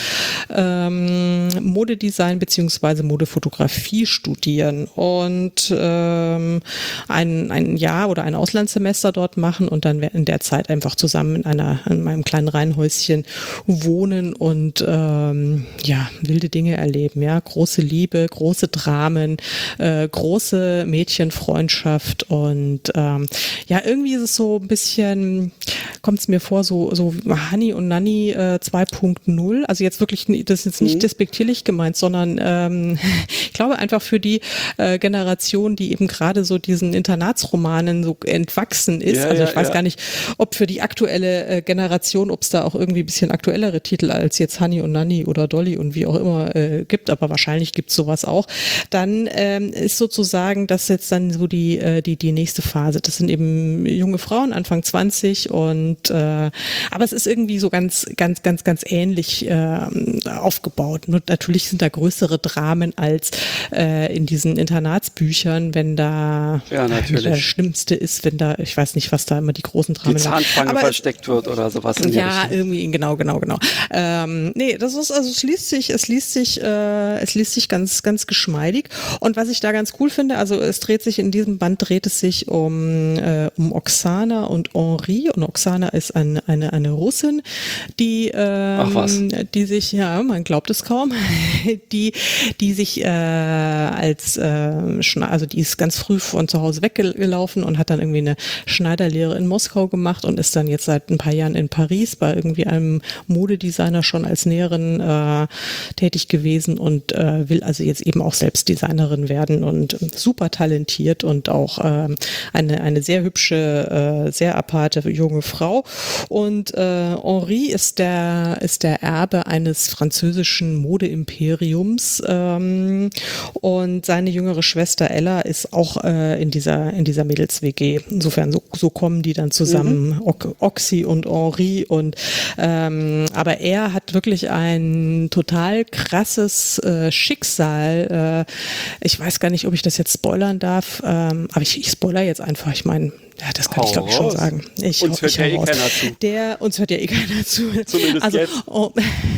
ähm, Modedesign beziehungsweise Modefotografie studieren und ähm, ein, ein Jahr oder ein Auslandssemester dort machen und dann in der Zeit einfach zusammen in einer in meinem kleinen Reihenhäuschen wohnen und ähm, ja, wilde Dinge erleben, ja, große Liebe, große Dramen, äh, große Mädchenfreundschaft und ähm, ja, irgendwie ist es so ein bisschen, kommt es mir vor, so, so Honey und Nanny äh, zwei Punkt null, also jetzt wirklich, das ist jetzt nicht mhm. despektierlich gemeint, sondern ähm, ich glaube einfach für die äh, Generation, die eben gerade so diesen Internatsromanen so entwachsen ist, ja, also ich ja, weiß ja. gar nicht, ob für die aktuelle äh, Generation, ob es da auch irgendwie ein bisschen aktuellere Titel als jetzt Honey und Nanny oder Dolly und wie auch immer äh, gibt, aber wahrscheinlich gibt es sowas auch, dann ähm, ist sozusagen das jetzt dann so die, äh, die, die nächste Phase. Das sind eben junge Frauen, Anfang zwanzig und äh, aber es ist irgendwie so ganz, ganz, ganz, ganz ähnlich äh, aufgebaut. Nur natürlich sind da größere Dramen als äh, in diesen Internatsbüchern, wenn da ja, natürlich. das Schlimmste ist, wenn da, ich weiß nicht, was da immer die großen Dramen die Zahnfange aber versteckt wird oder sowas. In ja, irgendwie, genau, genau, genau. Ähm, nee, das ist, also es liest sich, es liest sich, äh, es liest sich ganz, ganz geschmeidig. Und was ich da ganz cool finde, also es dreht sich in diesem Band dreht es sich um, äh, um Oksana und Henri. Und Oksana ist ein, eine, eine Russin, die, ähm, Ach was. die sich, ja, man glaubt es kaum, die, die sich äh, als, äh, also die ist ganz früh von zu Hause weggelaufen und hat dann irgendwie eine Schneiderlehre in Moskau gemacht und ist dann jetzt seit ein paar Jahren in Paris bei irgendwie einem Modedesigner schon als Näherin äh, tätig gewesen und äh, will also jetzt eben auch selbst Designerin werden und super talentiert und auch äh, eine, eine sehr hübsche, äh, sehr aparte junge Frau. Und äh, Henri ist der, ist der Erbe eines französischen Modeimperiums ähm, und seine jüngere Schwester Ella ist auch äh, in dieser, in dieser Mädels-W G. Insofern, so, so kommen die dann zusammen, mhm. O- Oxy und Henri und ähm, aber er hat wirklich ein total krasses äh, Schicksal. Äh, ich weiß gar nicht, ob ich das jetzt spoilern darf, ähm, aber ich, ich spoiler jetzt einfach. Ich meine, ja, das kann Hau ich glaube ich schon sagen. Ich, uns hört ich ja eh raus. keiner zu. Der, uns hört ja eh keiner zu. Zumindest also, jetzt. Oh,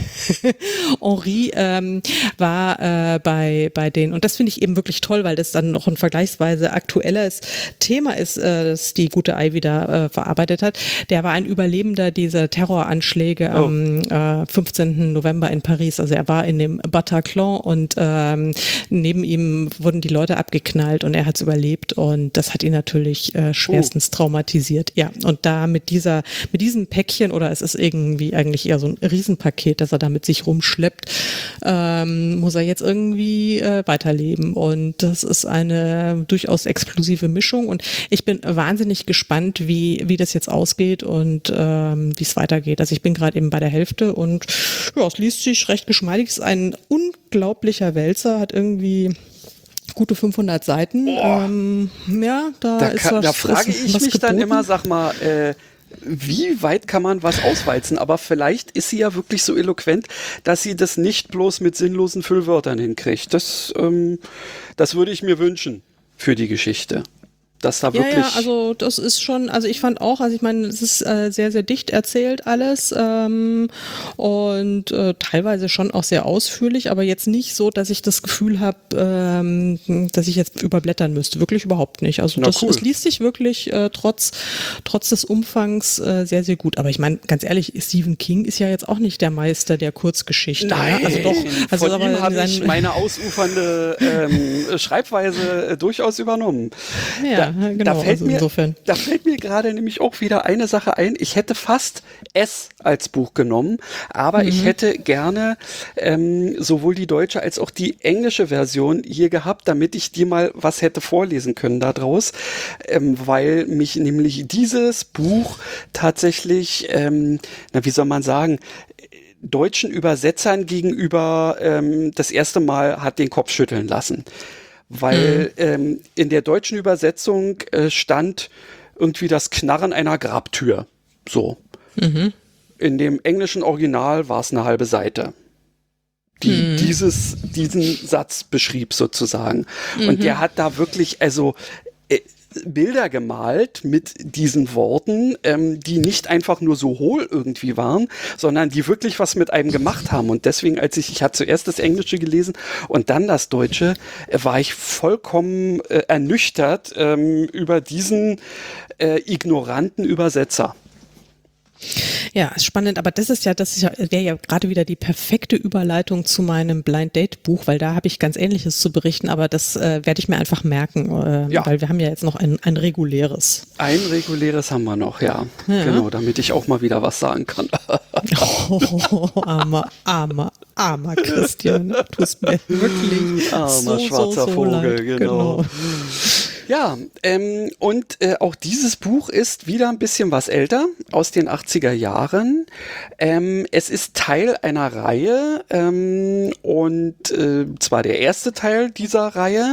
Henri ähm, war äh, bei, bei denen, und das finde ich eben wirklich toll, weil das dann noch ein vergleichsweise aktuelles Thema ist, äh, das die gute Ivy da äh, verarbeitet hat. Der war ein Überlebender dieser Terroranschläge oh. am äh, fünfzehnten November in Paris. Also er war in dem Bataclan und ähm, neben ihm wurden die Leute abgeknallt und er hat es überlebt und das hat ihn natürlich äh, schwerstens oh. traumatisiert. Ja, und da mit dieser, mit diesem Päckchen, oder es ist irgendwie eigentlich eher so ein Riesenpaket, das er da mit sich rumschleppt, ähm, muss er jetzt irgendwie äh, weiterleben. Und das ist eine durchaus explosive Mischung. Und ich bin wahnsinnig gespannt, wie, wie das jetzt ausgeht und ähm, wie es weitergeht. Also ich bin gerade eben bei der Hälfte und ja, es liest sich recht geschmeidig. Es ist ein unglaublicher Wälzer, hat irgendwie gute fünfhundert Seiten. Ähm, ja, da, da ist kann, was, da frage ist ich was mich geboten. dann immer, sag mal, äh, wie weit kann man was auswalzen? Aber vielleicht ist sie ja wirklich so eloquent, dass sie das nicht bloß mit sinnlosen Füllwörtern hinkriegt. Das, ähm, das würde ich mir wünschen für die Geschichte. Dass da Ja, wirklich ja, also das ist schon, also ich fand auch, also ich meine, es ist äh, sehr, sehr dicht erzählt alles ähm, und äh, teilweise schon auch sehr ausführlich, aber jetzt nicht so, dass ich das Gefühl habe, ähm, dass ich jetzt überblättern müsste. Wirklich überhaupt nicht. Also Na, das, cool. es liest sich wirklich äh, trotz, trotz des Umfangs äh, sehr, sehr gut. Aber ich meine, ganz ehrlich, Stephen King ist ja jetzt auch nicht der Meister der Kurzgeschichte. Nein, ja? Also doch, also von aber ihm habe ich sein- meine ausufernde ähm, Schreibweise äh, durchaus übernommen. Ja, Da, genau, da fällt also mir, insofern. da fällt mir gerade nämlich auch wieder eine Sache ein. Ich hätte fast S als Buch genommen, aber Mhm. ich hätte gerne ähm, sowohl die deutsche als auch die englische Version hier gehabt, damit ich dir mal was hätte vorlesen können daraus, ähm, weil mich nämlich dieses Buch tatsächlich, ähm, na wie soll man sagen, deutschen Übersetzern gegenüber ähm, das erste Mal hat den Kopf schütteln lassen. Weil mhm. ähm, in der deutschen Übersetzung äh, stand irgendwie das Knarren einer Grabtür. So. Mhm. In dem englischen Original war es eine halbe Seite, die mhm. dieses, diesen Satz beschrieb sozusagen. Mhm. Und der hat da wirklich, also äh, Bilder gemalt mit diesen Worten, ähm, die nicht einfach nur so hohl irgendwie waren, sondern die wirklich was mit einem gemacht haben. Und deswegen, als ich, ich hatte zuerst das Englische gelesen und dann das Deutsche, äh, war ich vollkommen äh, ernüchtert ähm, über diesen äh, ignoranten Übersetzer. Ja, ist spannend, aber das ist ja, das ist ja, wäre ja gerade wieder die perfekte Überleitung zu meinem Blind Date Buch, weil da habe ich ganz Ähnliches zu berichten, aber das äh, werde ich mir einfach merken, äh, ja. weil wir haben ja jetzt noch ein, ein reguläres. Ein reguläres haben wir noch, ja. ja. Genau, damit ich auch mal wieder was sagen kann. oh, armer, armer, armer Christian, du tust mir wirklich armer so, schwarzer so, so Vogel, leid. genau. genau. Ja, ähm, und äh, auch dieses Buch ist wieder ein bisschen was älter, aus den achtziger Jahren. Ähm, es ist Teil einer Reihe ähm, und äh, zwar der erste Teil dieser Reihe.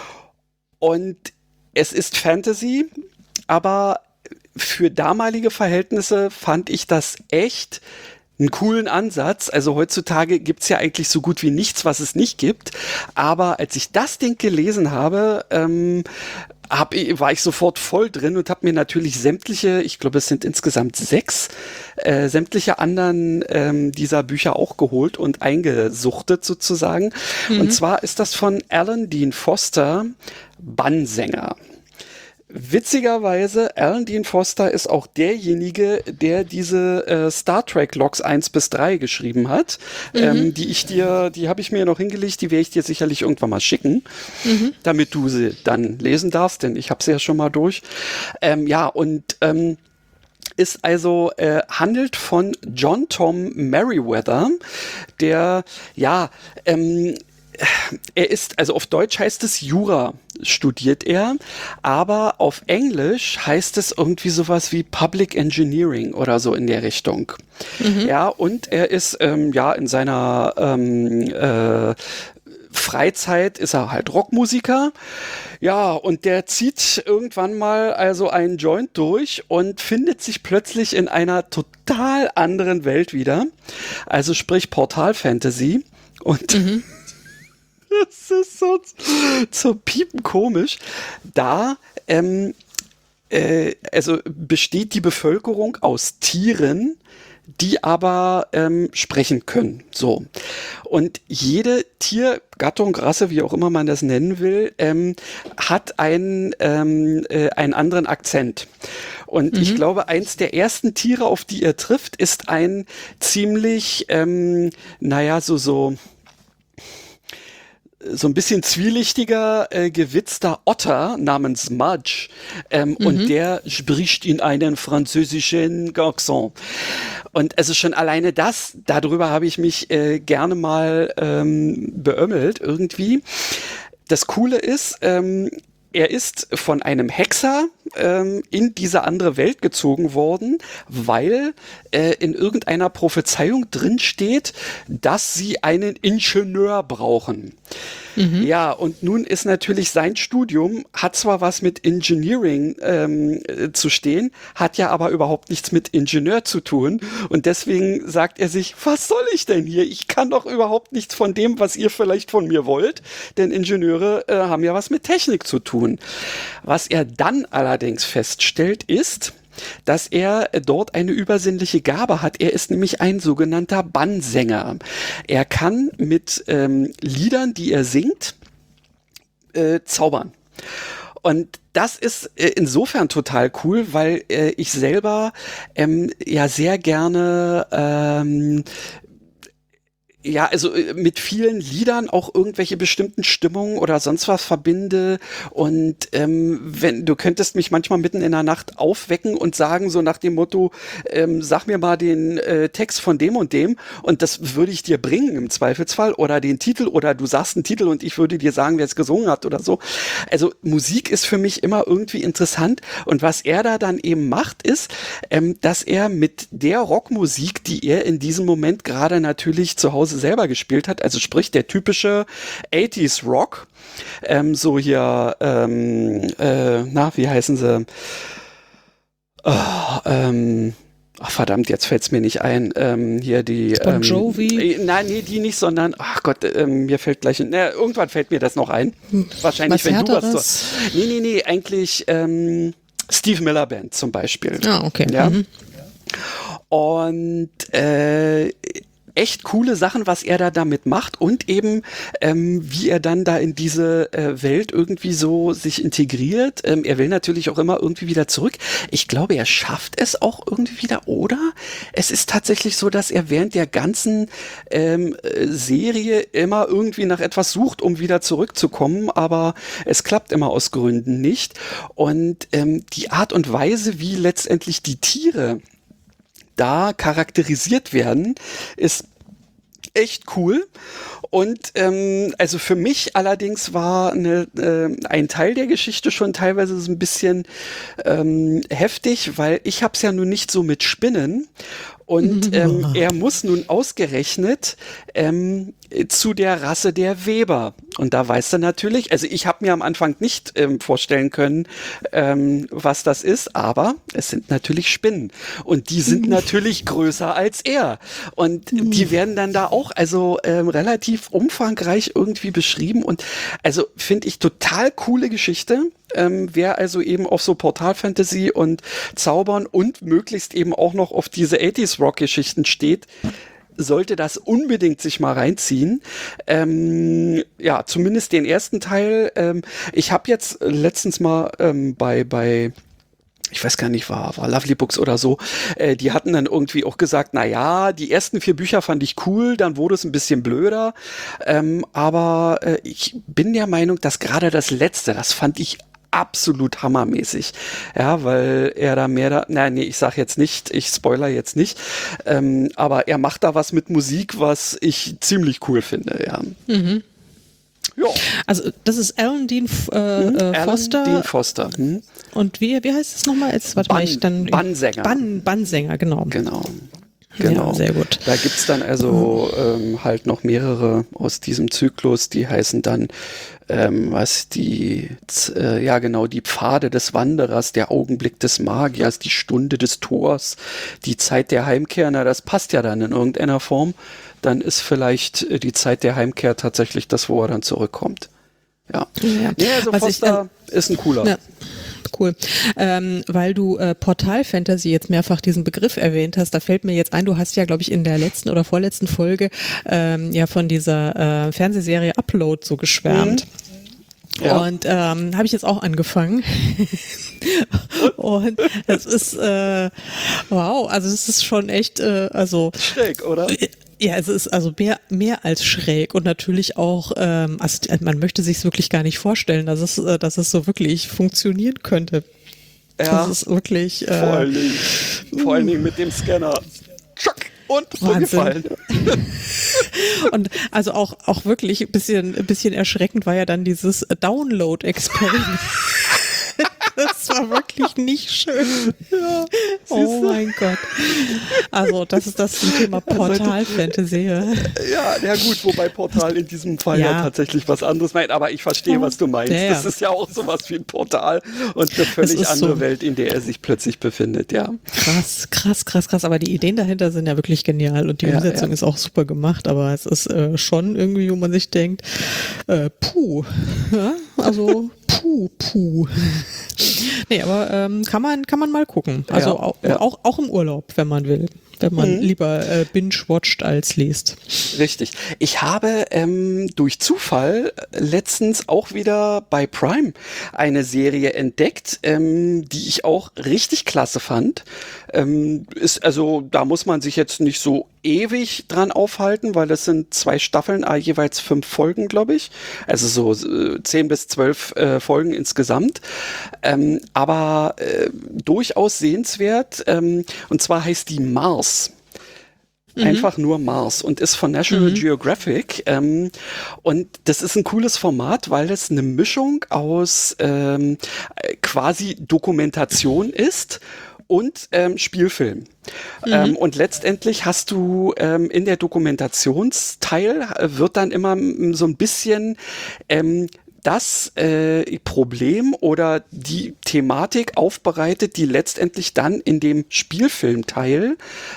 Und es ist Fantasy, aber für damalige Verhältnisse fand ich das echt einen coolen Ansatz. Also heutzutage gibt's ja eigentlich so gut wie nichts, was es nicht gibt. Aber als ich das Ding gelesen habe, ähm, hab, war ich sofort voll drin und habe mir natürlich sämtliche, ich glaube es sind insgesamt sechs, äh, sämtliche anderen ähm, dieser Bücher auch geholt und eingesuchtet sozusagen. Mhm. Und zwar ist das von Alan Dean Foster, Bannsänger. Witzigerweise, Alan Dean Foster ist auch derjenige, der diese äh, Star Trek Logs eins bis drei geschrieben hat, mhm. ähm, die ich dir, die habe ich mir noch hingelegt, die werde ich dir sicherlich irgendwann mal schicken, mhm. damit du sie dann lesen darfst, denn ich habe sie ja schon mal durch. Ähm, ja, und ähm, ist also, äh, handelt von John Tom Merriweather, der, ja, ähm, er ist, also auf Deutsch heißt es Jura, studiert er, aber auf Englisch heißt es irgendwie sowas wie Public Engineering oder so in der Richtung. Mhm. Ja, und er ist ähm, ja in seiner ähm, äh, Freizeit ist er halt Rockmusiker. Ja, und der zieht irgendwann mal also einen Joint durch und findet sich plötzlich in einer total anderen Welt wieder. Also sprich Portal-Fantasy. Und mhm. das ist so, so piepen komisch. Da ähm, äh, also besteht die Bevölkerung aus Tieren, die aber ähm, sprechen können. So. Und jede Tiergattung, Rasse, wie auch immer man das nennen will, ähm, hat einen, ähm, äh, einen anderen Akzent. Und mhm. ich glaube, eins der ersten Tiere, auf die er trifft, ist ein ziemlich, ähm, naja, so, so, so ein bisschen zwielichtiger, äh, gewitzter Otter namens Mudge. Ähm, mhm. Und der spricht in einen französischen Akzent. Und also schon alleine das, darüber habe ich mich äh, gerne mal ähm, beömmelt irgendwie. Das Coole ist, ähm, er ist von einem Hexer ähm, in diese andere Welt gezogen worden, weil äh, in irgendeiner Prophezeiung drin steht, dass sie einen Ingenieur brauchen. Mhm. Ja, und nun ist natürlich sein Studium, hat zwar was mit Engineering ähm, äh, zu stehen, hat ja aber überhaupt nichts mit Ingenieur zu tun. Und deswegen sagt er sich, was soll ich denn hier? Ich kann doch überhaupt nichts von dem, was ihr vielleicht von mir wollt, denn Ingenieure äh, haben ja was mit Technik zu tun. Was er dann allerdings feststellt, ist, dass er dort eine übersinnliche Gabe hat. Er ist nämlich ein sogenannter Bannsänger. Er kann mit ähm, Liedern, die er singt, äh, zaubern. Und das ist äh, insofern total cool, weil äh, ich selber ähm, ja sehr gerne ähm, ja, also äh, mit vielen Liedern auch irgendwelche bestimmten Stimmungen oder sonst was verbinde. Und ähm, wenn du könntest mich manchmal mitten in der Nacht aufwecken und sagen, so nach dem Motto, ähm, sag mir mal den äh, Text von dem und dem, und das würde ich dir bringen im Zweifelsfall, oder den Titel, oder du sagst einen Titel und ich würde dir sagen, wer es gesungen hat oder so. Also Musik ist für mich immer irgendwie interessant, und was er da dann eben macht, ist, ähm, dass er mit der Rockmusik, die er in diesem Moment gerade natürlich zu Hause selber gespielt hat, also sprich der typische achtziger Rock, ähm, so hier, ähm, äh, na, wie heißen sie? Oh, ähm, ach verdammt, jetzt fällt's mir nicht ein. Ähm, hier die. Bon ähm, Jovi? Äh, nein, nee, die nicht, sondern, ach Gott, ähm, mir fällt gleich, na, irgendwann fällt mir das noch ein. Wahrscheinlich, Was wenn du was Härteres? so. Nee, nee, nee, eigentlich ähm, Steve Miller Band zum Beispiel. Ah, okay. Ja. Mhm. Und äh, echt coole Sachen, was er da damit macht, und eben ähm, wie er dann da in diese äh, Welt irgendwie so sich integriert. Ähm, er will natürlich auch immer irgendwie wieder zurück. Ich glaube, er schafft es auch irgendwie wieder, oder? Es ist tatsächlich so, dass er während der ganzen ähm, äh, Serie immer irgendwie nach etwas sucht, um wieder zurückzukommen, aber es klappt immer aus Gründen nicht. Und ähm, die Art und Weise, wie letztendlich die Tiere da charakterisiert werden, ist echt cool. Und ähm, also für mich allerdings war eine, äh, ein Teil der Geschichte schon teilweise so ein bisschen ähm, heftig, weil ich hab's ja nun nicht so mit Spinnen. Und ähm, er muss nun ausgerechnet ähm, zu der Rasse der Weber. Und da weiß er natürlich, also ich habe mir am Anfang nicht ähm, vorstellen können, ähm, was das ist, aber es sind natürlich Spinnen. Und die sind natürlich größer als er. Und die werden dann da auch also ähm, relativ umfangreich irgendwie beschrieben. Und also finde ich total coole Geschichte. Ähm, wer also eben auf so Portal-Fantasy und Zaubern und möglichst eben auch noch auf diese achtziger Rock-Geschichten steht, sollte das unbedingt sich mal reinziehen. Ähm, ja, zumindest den ersten Teil. Ähm, ich habe jetzt letztens mal ähm, bei bei ich weiß gar nicht, war, war Lovely Books oder so, äh, die hatten dann irgendwie auch gesagt, na ja, die ersten vier Bücher fand ich cool, dann wurde es ein bisschen blöder, ähm, aber äh, ich bin der Meinung, dass gerade das letzte, das fand ich absolut hammermäßig, ja, weil er da mehr da, nein, nee, ich sag jetzt nicht, ich spoiler jetzt nicht, ähm, aber er macht da was mit Musik, was ich ziemlich cool finde, ja. Mhm. Ja. Also das ist Alan Dean äh, Hm, äh, Alan Foster. Dean Foster. Hm. Und wie, wie heißt es nochmal? Jetzt warte mal, Bann- ich dann. Bannsänger. Bann, Bannsänger, genau. Genau. Genau. Ja, sehr gut. Da gibt's dann also ähm, halt noch mehrere aus diesem Zyklus, die heißen dann, ähm, was die, z- äh, ja genau, die Pfade des Wanderers, der Augenblick des Magiers, die Stunde des Tors, die Zeit der Heimkehr. Na, das passt ja dann in irgendeiner Form. Dann ist vielleicht äh, die Zeit der Heimkehr tatsächlich das, wo er dann zurückkommt. Ja. Ja. Nee, also Was ich, Foster ist ein cooler. Ja. Cool. Ähm, weil du äh, Portal-Fantasy jetzt mehrfach diesen Begriff erwähnt hast, da fällt mir jetzt ein, du hast ja, glaube ich, in der letzten oder vorletzten Folge ähm, ja von dieser äh, Fernsehserie Upload so geschwärmt. Mhm. Ja. Und ähm, habe ich jetzt auch angefangen. Und es ist, äh, wow, also es ist schon echt, äh, also Schräg, oder? ja, es ist also mehr, mehr als schräg und natürlich auch, ähm, also man möchte sich es wirklich gar nicht vorstellen, dass es, äh, dass es so wirklich funktionieren könnte. Ja, Das ist wirklich. Äh, vor allen Dingen, vor allen Dingen mit dem Scanner. Tschack, und umgefallen. Und also auch, auch wirklich ein bisschen, ein bisschen erschreckend war ja dann dieses Download-Experiment. Das war wirklich nicht schön. Ja, oh mein Gott. Also das ist das zum Thema Portal-Fantasy. Ja, ja gut, wobei Portal in diesem Fall ja, Ja. tatsächlich was anderes meint, aber ich verstehe, was du meinst. Ja, ja. Das ist ja auch sowas wie ein Portal und eine völlig ist andere so. Welt, in der er sich plötzlich befindet, ja. Krass, krass, krass, krass. Aber die Ideen dahinter sind ja wirklich genial und die Ja, Umsetzung ja. ist auch super gemacht. Aber es ist äh, schon irgendwie, wo man sich denkt, äh, puh, ja, also puh, puh. Nee, aber ähm, kann man kann man mal gucken. Also Ja, auch, ja. auch auch im Urlaub, wenn man will. Wenn man Mhm. lieber äh, binge-watcht als liest. Richtig. Ich habe ähm, durch Zufall letztens auch wieder bei Prime eine Serie entdeckt, ähm, die ich auch richtig klasse fand. Ähm, ist also, da muss man sich jetzt nicht so ewig dran aufhalten, weil das sind zwei Staffeln, ah, jeweils fünf Folgen, glaube ich. Also so äh, zehn bis zwölf äh, Folgen insgesamt. Ähm, aber äh, durchaus sehenswert. Ähm, und zwar heißt die Mars. Einfach nur Mars und ist von National Mhm. Geographic. Ähm, und das ist ein cooles Format, weil es eine Mischung aus ähm, äh, quasi Dokumentation ist und ähm, Spielfilm. Ähm, und letztendlich hast du ähm, in der Dokumentationsteil äh, wird dann immer mm, so ein bisschen ähm, das äh, Problem oder die Thematik aufbereitet, die letztendlich dann in dem Spielfilmteil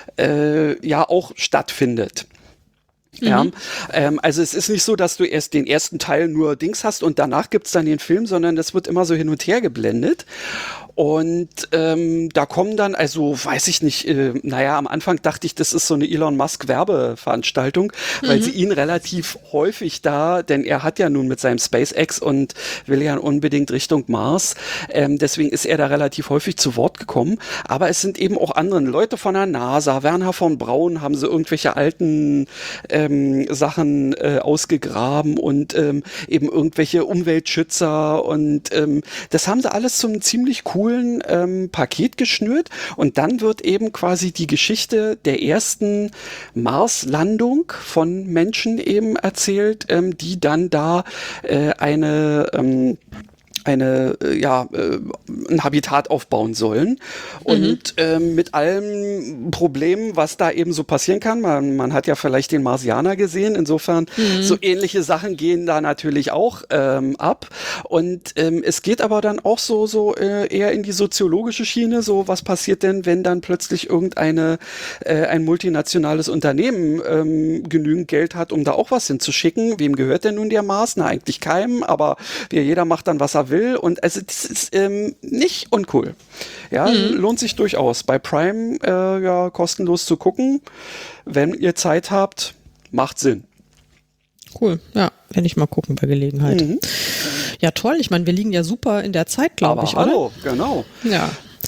äh, ja auch stattfindet. Ja, ähm, also es ist nicht so, dass du erst den ersten Teil nur Dings hast und danach gibt's dann den Film, sondern das wird immer so hin und her geblendet. Und ähm, da kommen dann, also weiß ich nicht, äh, naja, am Anfang dachte ich, das ist so eine Elon Musk Werbeveranstaltung, weil sie ihn relativ häufig da, denn er hat ja nun mit seinem SpaceX und will ja unbedingt Richtung Mars, ähm, deswegen ist er da relativ häufig zu Wort gekommen. Aber es sind eben auch andere Leute von der NASA, Wernher von Braun, haben sie irgendwelche alten ähm, Sachen äh, ausgegraben und ähm, eben irgendwelche Umweltschützer und ähm, das haben sie alles zum ziemlich coolen ähm, Paket geschnürt und dann wird eben quasi die Geschichte der ersten Marslandung von Menschen eben erzählt, ähm, die dann da äh, eine ähm, eine, äh, ja, äh, ein Habitat aufbauen sollen. Und ähm, mit allem Problemen, was da eben so passieren kann. Man, man hat ja vielleicht den Marsianer gesehen. Insofern, so ähnliche Sachen gehen da natürlich auch ähm, ab. Und ähm, es geht aber dann auch so, so äh, eher in die soziologische Schiene. So, was passiert denn, wenn dann plötzlich irgendeine, äh, ein multinationales Unternehmen ähm, genügend Geld hat, um da auch was hinzuschicken? Wem gehört denn nun der Mars? Na, eigentlich keinem, aber jeder macht dann, was er will. Und also das ist ähm, nicht uncool. Ja, mhm. lohnt sich durchaus. Bei Prime äh, ja kostenlos zu gucken. Wenn ihr Zeit habt, macht Sinn. Cool, ja, werde ich mal gucken bei Gelegenheit. Mhm. Ja, toll. Ich meine, wir liegen ja super in der Zeit, glaube ich, oder? Hallo, genau. Ja.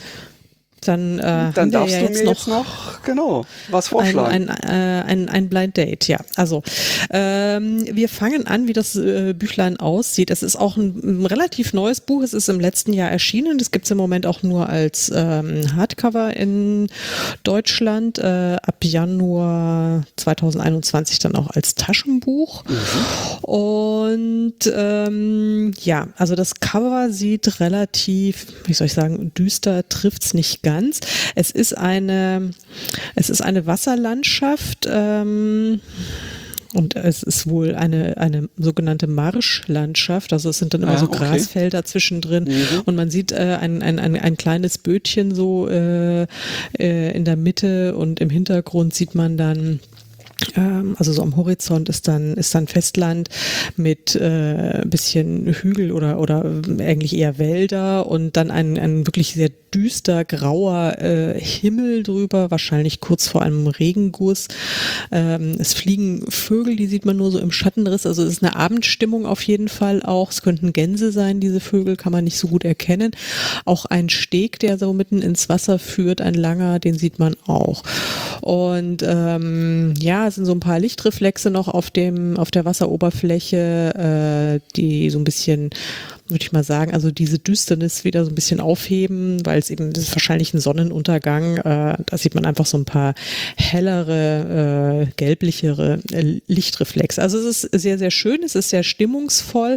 Dann, äh, Dann darfst ja du jetzt mir noch jetzt noch, genau, was vorschlagen. Ein, ein, äh, ein, ein Blind Date, ja. Also, ähm, wir fangen an, wie das äh, Büchlein aussieht. Es ist auch ein, ein relativ neues Buch. Es ist im letzten Jahr erschienen. Das gibt es im Moment auch nur als ähm, Hardcover in Deutschland. Äh, ab Januar zweitausendeinundzwanzig dann auch als Taschenbuch. Mhm. Und ähm, ja, also das Cover sieht relativ, wie soll ich sagen, düster, trifft's nicht ganz. Es ist eine, es ist eine Wasserlandschaft ähm, und es ist wohl eine, eine sogenannte Marschlandschaft. Also es sind dann immer ah, so okay. Grasfelder zwischendrin mhm. und man sieht äh, ein, ein, ein, ein kleines Bötchen so äh, äh, in der Mitte und im Hintergrund sieht man dann also so am Horizont ist dann ist dann Festland mit äh, ein bisschen Hügel oder oder eigentlich eher Wälder und dann ein, ein wirklich sehr düster grauer äh, Himmel drüber, wahrscheinlich kurz vor einem Regenguss. Ähm, es fliegen Vögel, die sieht man nur so im Schattenriss, also es ist eine Abendstimmung auf jeden Fall auch. Es könnten Gänse sein, diese Vögel kann man nicht so gut erkennen. Auch ein Steg, der so mitten ins Wasser führt, ein langer, den sieht man auch. Und ähm, ja, es sind so ein paar Lichtreflexe noch auf dem auf der Wasseroberfläche, äh, die so ein bisschen, würde ich mal sagen, also diese Düsternis wieder so ein bisschen aufheben, weil es eben, das ist wahrscheinlich ein Sonnenuntergang, äh, da sieht man einfach so ein paar hellere, äh, gelblichere äh, Lichtreflexe. Also es ist sehr, sehr schön, es ist sehr stimmungsvoll.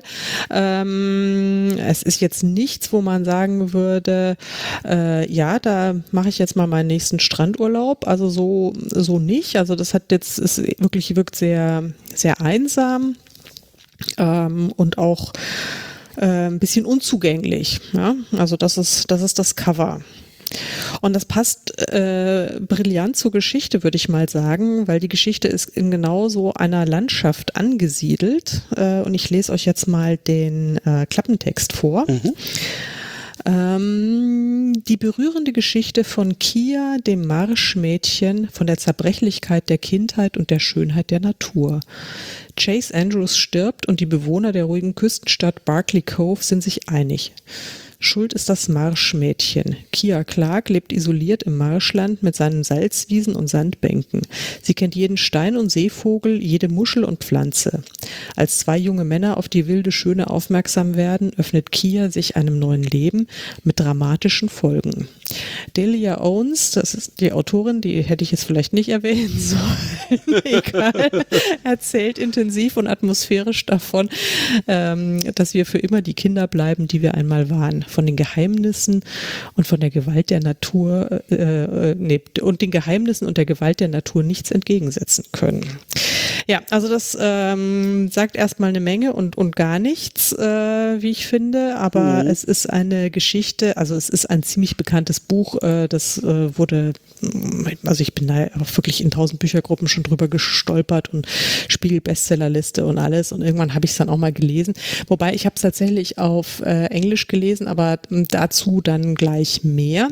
Ähm, es ist jetzt nichts, wo man sagen würde, äh, ja, da mache ich jetzt mal meinen nächsten Strandurlaub. Also so, so nicht. Also das hat jetzt, es wirklich wirkt sehr, sehr einsam ähm, und auch ein bisschen unzugänglich. Ja? Also das ist, das ist das Cover. Und das passt äh, brillant zur Geschichte, würde ich mal sagen, weil die Geschichte ist in genau so einer Landschaft angesiedelt. Äh, und ich lese euch jetzt mal den äh, Klappentext vor. Mhm. Ähm, die berührende Geschichte von Kia, dem Marschmädchen, von der Zerbrechlichkeit der Kindheit und der Schönheit der Natur. Chase Andrews stirbt und die Bewohner der ruhigen Küstenstadt Barclay Cove sind sich einig. Schuld ist das Marschmädchen. Kia Clark lebt isoliert im Marschland mit seinen Salzwiesen und Sandbänken. Sie kennt jeden Stein und Seevogel, jede Muschel und Pflanze. Als zwei junge Männer auf die wilde Schöne aufmerksam werden, öffnet Kia sich einem neuen Leben mit dramatischen Folgen. Delia Owens, das ist die Autorin, die hätte ich jetzt vielleicht nicht erwähnen sollen, egal, erzählt intensiv und atmosphärisch davon, ähm, dass wir für immer die Kinder bleiben, die wir einmal waren. Von den Geheimnissen und von der Gewalt der Natur, äh, nee, und den Geheimnissen und der Gewalt der Natur nichts entgegensetzen können. Ja, also das ähm, sagt erstmal eine Menge und, und gar nichts, äh, wie ich finde, aber mhm. es ist eine Geschichte, also es ist ein ziemlich bekanntes Buch, äh, das äh, wurde, also ich bin da auch wirklich in tausend Büchergruppen schon drüber gestolpert und Spiegel-Bestsellerliste und alles und irgendwann habe ich es dann auch mal gelesen, wobei ich habe es tatsächlich auf äh, Englisch gelesen, aber dazu dann gleich mehr.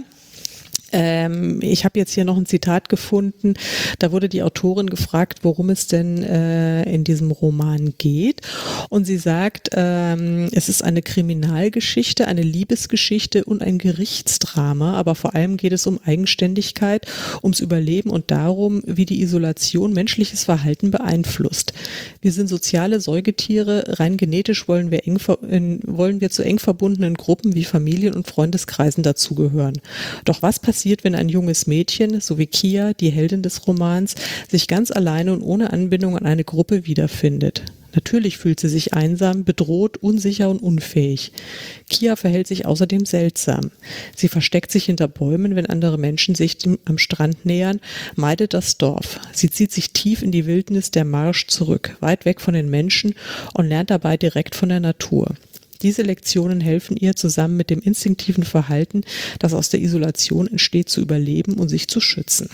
Ähm, ich habe jetzt hier noch ein Zitat gefunden, da wurde die Autorin gefragt, worum es denn äh, in diesem Roman geht und sie sagt, ähm, es ist eine Kriminalgeschichte, eine Liebesgeschichte und ein Gerichtsdrama, aber vor allem geht es um Eigenständigkeit, ums Überleben und darum, wie die Isolation menschliches Verhalten beeinflusst. Wir sind soziale Säugetiere, rein genetisch wollen wir, eng, in, wollen wir zu eng verbundenen Gruppen wie Familien und Freundeskreisen dazugehören. Doch was passiert, wenn ein junges Mädchen, so wie Kia, die Heldin des Romans, sich ganz alleine und ohne Anbindung an eine Gruppe wiederfindet? Natürlich fühlt sie sich einsam, bedroht, unsicher und unfähig. Kia verhält sich außerdem seltsam. Sie versteckt sich hinter Bäumen, wenn andere Menschen sich am Strand nähern, meidet das Dorf. Sie zieht sich tief in die Wildnis der Marsch zurück, weit weg von den Menschen und lernt dabei direkt von der Natur. Diese Lektionen helfen ihr, zusammen mit dem instinktiven Verhalten, das aus der Isolation entsteht, zu überleben und sich zu schützen.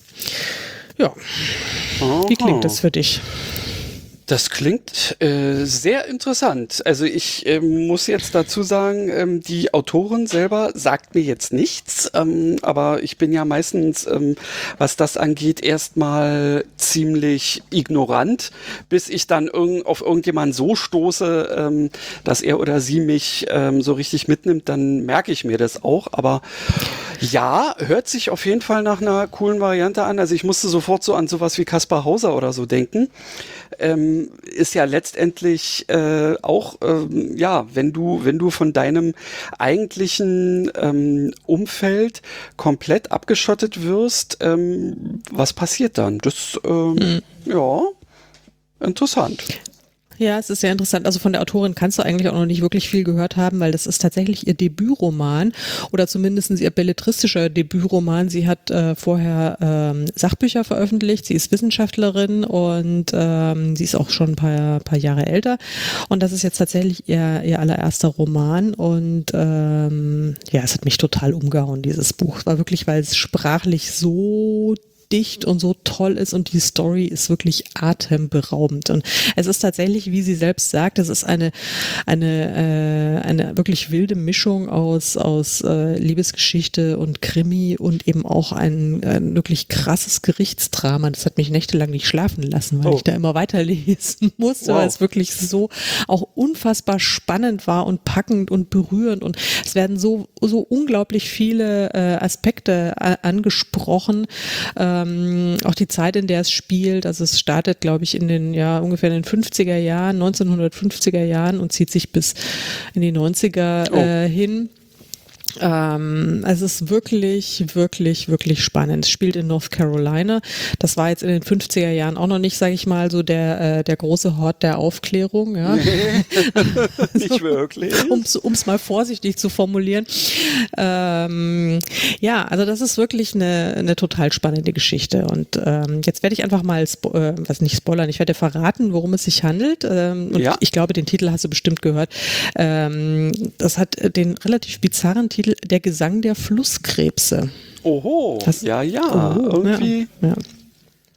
Ja, Aha. Wie klingt das für dich? Das klingt äh, sehr interessant. Also ich äh, muss jetzt dazu sagen, ähm, die Autorin selber sagt mir jetzt nichts, ähm, aber ich bin ja meistens, ähm, was das angeht, erstmal ziemlich ignorant, bis ich dann irg- auf irgendjemanden so stoße, ähm, dass er oder sie mich ähm, so richtig mitnimmt, dann merke ich mir das auch. Aber ja, hört sich auf jeden Fall nach einer coolen Variante an. Also ich musste sofort so an sowas wie Kaspar Hauser oder so denken. Ähm, ist ja letztendlich äh, auch, ähm, ja, wenn du, wenn du von deinem eigentlichen ähm, Umfeld komplett abgeschottet wirst, ähm, was passiert dann? Das, ähm, hm. ja, interessant. Ja, es ist sehr interessant. Also von der Autorin kannst du eigentlich auch noch nicht wirklich viel gehört haben, weil das ist tatsächlich ihr Debütroman oder zumindest ihr belletristischer Debütroman. Sie hat äh, vorher ähm, Sachbücher veröffentlicht, sie ist Wissenschaftlerin und ähm, sie ist auch schon ein paar, paar Jahre älter und das ist jetzt tatsächlich ihr, ihr allererster Roman und ähm, ja, es hat mich total umgehauen, dieses Buch. Es war wirklich, weil es sprachlich so dicht und so toll ist und die Story ist wirklich atemberaubend und es ist tatsächlich, wie sie selbst sagt, es ist eine eine äh, eine wirklich wilde Mischung aus aus äh, Liebesgeschichte und Krimi und eben auch ein, ein wirklich krasses Gerichtsdrama. Das hat mich nächtelang nicht schlafen lassen, weil oh. ich da immer weiterlesen musste, wow. weil es wirklich so auch unfassbar spannend war und packend und berührend und es werden so so unglaublich viele äh, Aspekte a- angesprochen. Äh, Ähm, auch die Zeit, in der es spielt, also es startet, glaube ich, in den, ja, ungefähr in den fünfziger Jahren, neunzehnhundertfünfziger Jahren und zieht sich bis in die neunziger oh. äh, hin. Ähm, es ist wirklich, wirklich, wirklich spannend. Es spielt in North Carolina. Das war jetzt in den fünfziger Jahren auch noch nicht, sage ich mal, so der äh, der große Hort der Aufklärung. Ja. Nee, nicht wirklich. Um es mal vorsichtig zu formulieren. Ähm, ja, also das ist wirklich eine, eine total spannende Geschichte. Und ähm, jetzt werde ich einfach mal, spo- äh, was nicht spoilern, ich werde verraten, worum es sich handelt. Ähm, und ja. ich glaube, den Titel hast du bestimmt gehört. Ähm, das hat den relativ bizarren Titel Der Gesang der Flusskrebse. Oho, das, ja, ja, oh, irgendwie. Ja, ja.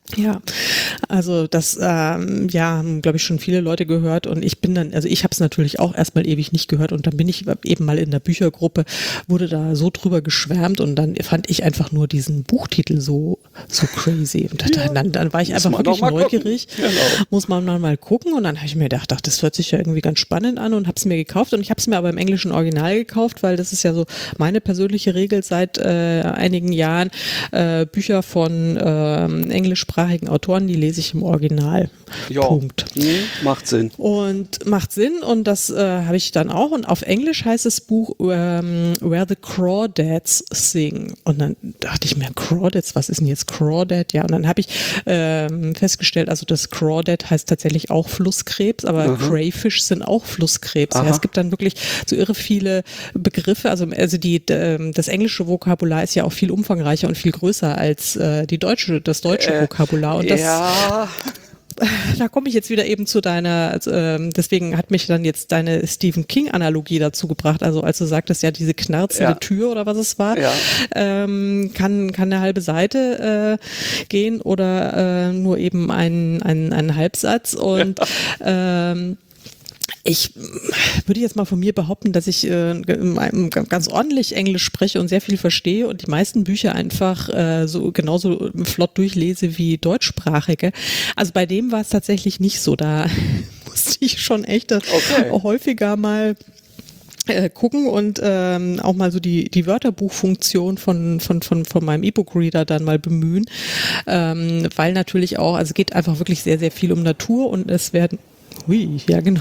Ja, also das, ähm, ja, haben, glaube ich, schon viele Leute gehört und ich bin dann, also ich habe es natürlich auch erstmal ewig nicht gehört und dann bin ich eben mal in der Büchergruppe, wurde da so drüber geschwärmt und dann fand ich einfach nur diesen Buchtitel so so crazy und Ja, dann, dann, dann war ich einfach wirklich neugierig, genau. Muss man mal gucken und dann habe ich mir gedacht, ach, das hört sich ja irgendwie ganz spannend an und habe es mir gekauft und ich habe es mir aber im englischen Original gekauft, weil das ist ja so meine persönliche Regel seit äh, einigen Jahren, äh, Bücher von äh, englischsprachigen Autoren, die lese ich im Original. Ja. Punkt. Mhm, macht Sinn. Und macht Sinn und das äh, habe ich dann auch und auf Englisch heißt das Buch ähm, Where the Crawdads Sing und dann dachte ich mir, Crawdads, was ist denn jetzt Crawdad? Ja, und dann habe ich ähm, festgestellt, also das Crawdad heißt tatsächlich auch Flusskrebs, aber mhm. Crayfish sind auch Flusskrebs. Ja, es gibt dann wirklich so irre viele Begriffe, also, also die, das englische Vokabular ist ja auch viel umfangreicher und viel größer als äh, die deutsche, das deutsche äh, Vokabular. Und das, ja. Da komme ich jetzt wieder eben zu deiner, also, ähm, deswegen hat mich dann jetzt deine Stephen King-Analogie dazu gebracht, also als du sagtest, ja, diese knarzende ja. Tür oder was es war, ja. ähm, kann, kann eine halbe Seite äh, gehen oder äh, nur eben ein, ein, ein Halbsatz und ja. ähm, ich würde jetzt mal von mir behaupten, dass ich äh, ganz ordentlich Englisch spreche und sehr viel verstehe und die meisten Bücher einfach äh, so genauso flott durchlese wie deutschsprachige. Also bei dem war es tatsächlich nicht so. Da musste ich schon echt okay. häufiger mal äh, gucken und ähm, auch mal so die die Wörterbuchfunktion von von von von meinem E-Book-Reader dann mal bemühen, ähm, weil natürlich auch, also es geht einfach wirklich sehr sehr viel um Natur und es werden Ui, ja genau.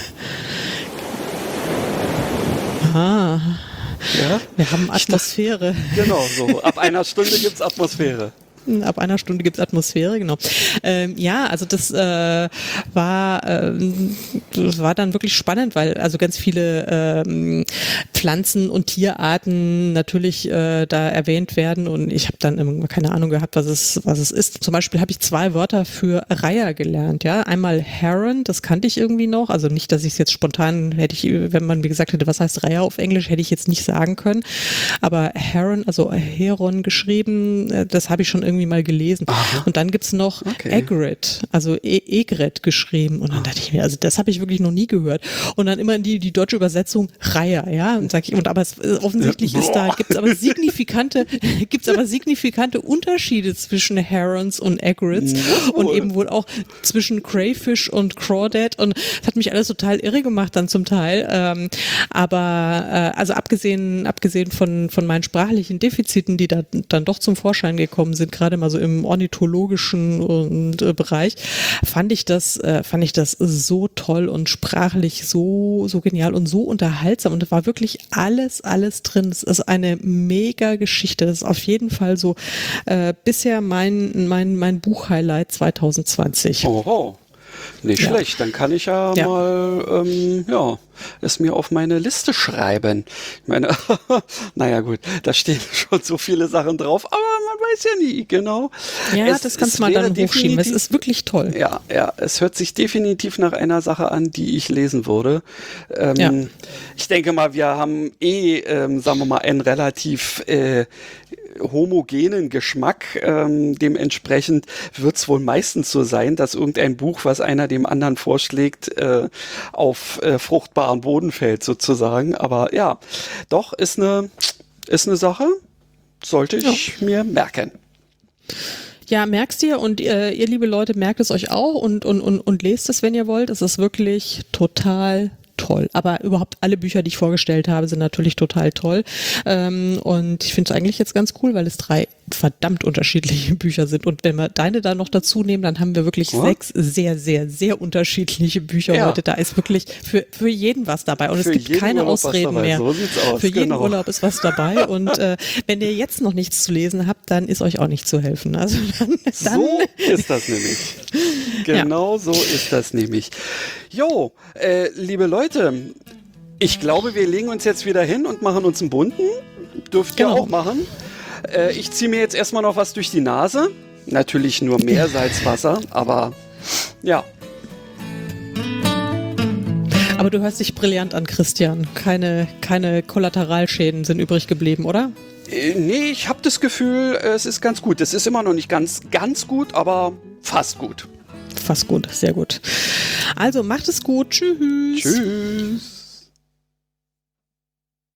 Ah, ja? Wir haben Atmosphäre. Genau, so ab einer Stunde gibt's Atmosphäre. Ab einer Stunde gibt's Atmosphäre, genau. Ähm, ja, also das äh, war ähm, das war dann wirklich spannend, weil also ganz viele ähm, Pflanzen und Tierarten natürlich äh, da erwähnt werden und ich habe dann immer keine Ahnung gehabt, was es was es ist. Zum Beispiel habe ich zwei Wörter für Reiher gelernt, ja. Einmal Heron, das kannte ich irgendwie noch, also nicht, dass ich es jetzt spontan hätte ich, wenn man mir gesagt hätte, was heißt Reiher auf Englisch, hätte ich jetzt nicht sagen können. Aber Heron, also Heron geschrieben, das habe ich schon irgendwie mal gelesen. Aha. Und dann gibt's noch okay. Egret, also e Egret geschrieben. Und dann dachte ich mir, also das habe ich wirklich noch nie gehört. Und dann immer die, die deutsche Übersetzung Reiher, ja. Und sag ich, und aber es, offensichtlich ja. ist da, gibt's aber signifikante, gibt's aber signifikante Unterschiede zwischen Herons und Egrets ja. und eben wohl auch zwischen Crayfish und Crawdad. Und das hat mich alles total irre gemacht dann zum Teil. Ähm, aber äh, also abgesehen, abgesehen von, von meinen sprachlichen Defiziten, die da dann doch zum Vorschein gekommen sind, gerade mal so im ornithologischen und, äh, Bereich, fand ich das, äh, fand ich das so toll und sprachlich so, so genial und so unterhaltsam und da war wirklich alles, alles drin. Es ist eine mega Geschichte. Das ist auf jeden Fall so äh, bisher mein, mein, mein Buch-Highlight zwanzig zwanzig. Oho. Nicht ja. schlecht, dann kann ich ja, ja. mal ähm, ja, es mir auf meine Liste schreiben. Ich meine, naja gut, da stehen schon so viele Sachen drauf, aber man weiß ja nie, genau. Ja, es, das kannst du mal dann hochschieben, es ist wirklich toll. Ja, ja, es hört sich definitiv nach einer Sache an, die ich lesen würde. Ähm, ja. Ich denke mal, wir haben eh, ähm, sagen wir mal, einen relativ äh, homogenen Geschmack. Ähm, dementsprechend wird es wohl meistens so sein, dass irgendein Buch, was einer dem anderen vorschlägt, äh, auf äh, fruchtbaren Boden fällt sozusagen. Aber ja, doch, ist eine, ist eine Sache, sollte ich ja. mir merken. Ja, merkst dir und äh, ihr liebe Leute, merkt es euch auch und, und, und, und lest es, wenn ihr wollt. Es ist wirklich total toll. Aber überhaupt alle Bücher, die ich vorgestellt habe, sind natürlich total toll. Ähm, und ich finde es eigentlich jetzt ganz cool, weil es drei verdammt unterschiedliche Bücher sind. Und wenn wir deine da noch dazu nehmen, dann haben wir wirklich ja. sechs sehr, sehr, sehr unterschiedliche Bücher ja. heute. Da ist wirklich für, für jeden was dabei. Und für es gibt keine Urlaub Ausreden mehr. So sieht's aus. Für jeden genau. Urlaub ist was dabei. Und äh, wenn ihr jetzt noch nichts zu lesen habt, dann ist euch auch nicht zu helfen. Also dann, dann so ist das nämlich. Genau ja. so ist das nämlich. Jo, äh, liebe Leute, ich glaube, wir legen uns jetzt wieder hin und machen uns einen bunten. Dürft ihr genau. auch machen. Äh, ich ziehe mir jetzt erstmal noch was durch die Nase. Natürlich nur Meersalzwasser, aber ja. Aber Aber du hörst dich brillant an, Christian. Keine, keine Kollateralschäden sind übrig geblieben, oder? Äh, nee, ich habe das Gefühl, es ist ganz gut. Es ist immer noch nicht ganz, ganz gut, aber fast gut. Fast gut, sehr gut. Also macht es gut. Tschüss. Tschüss.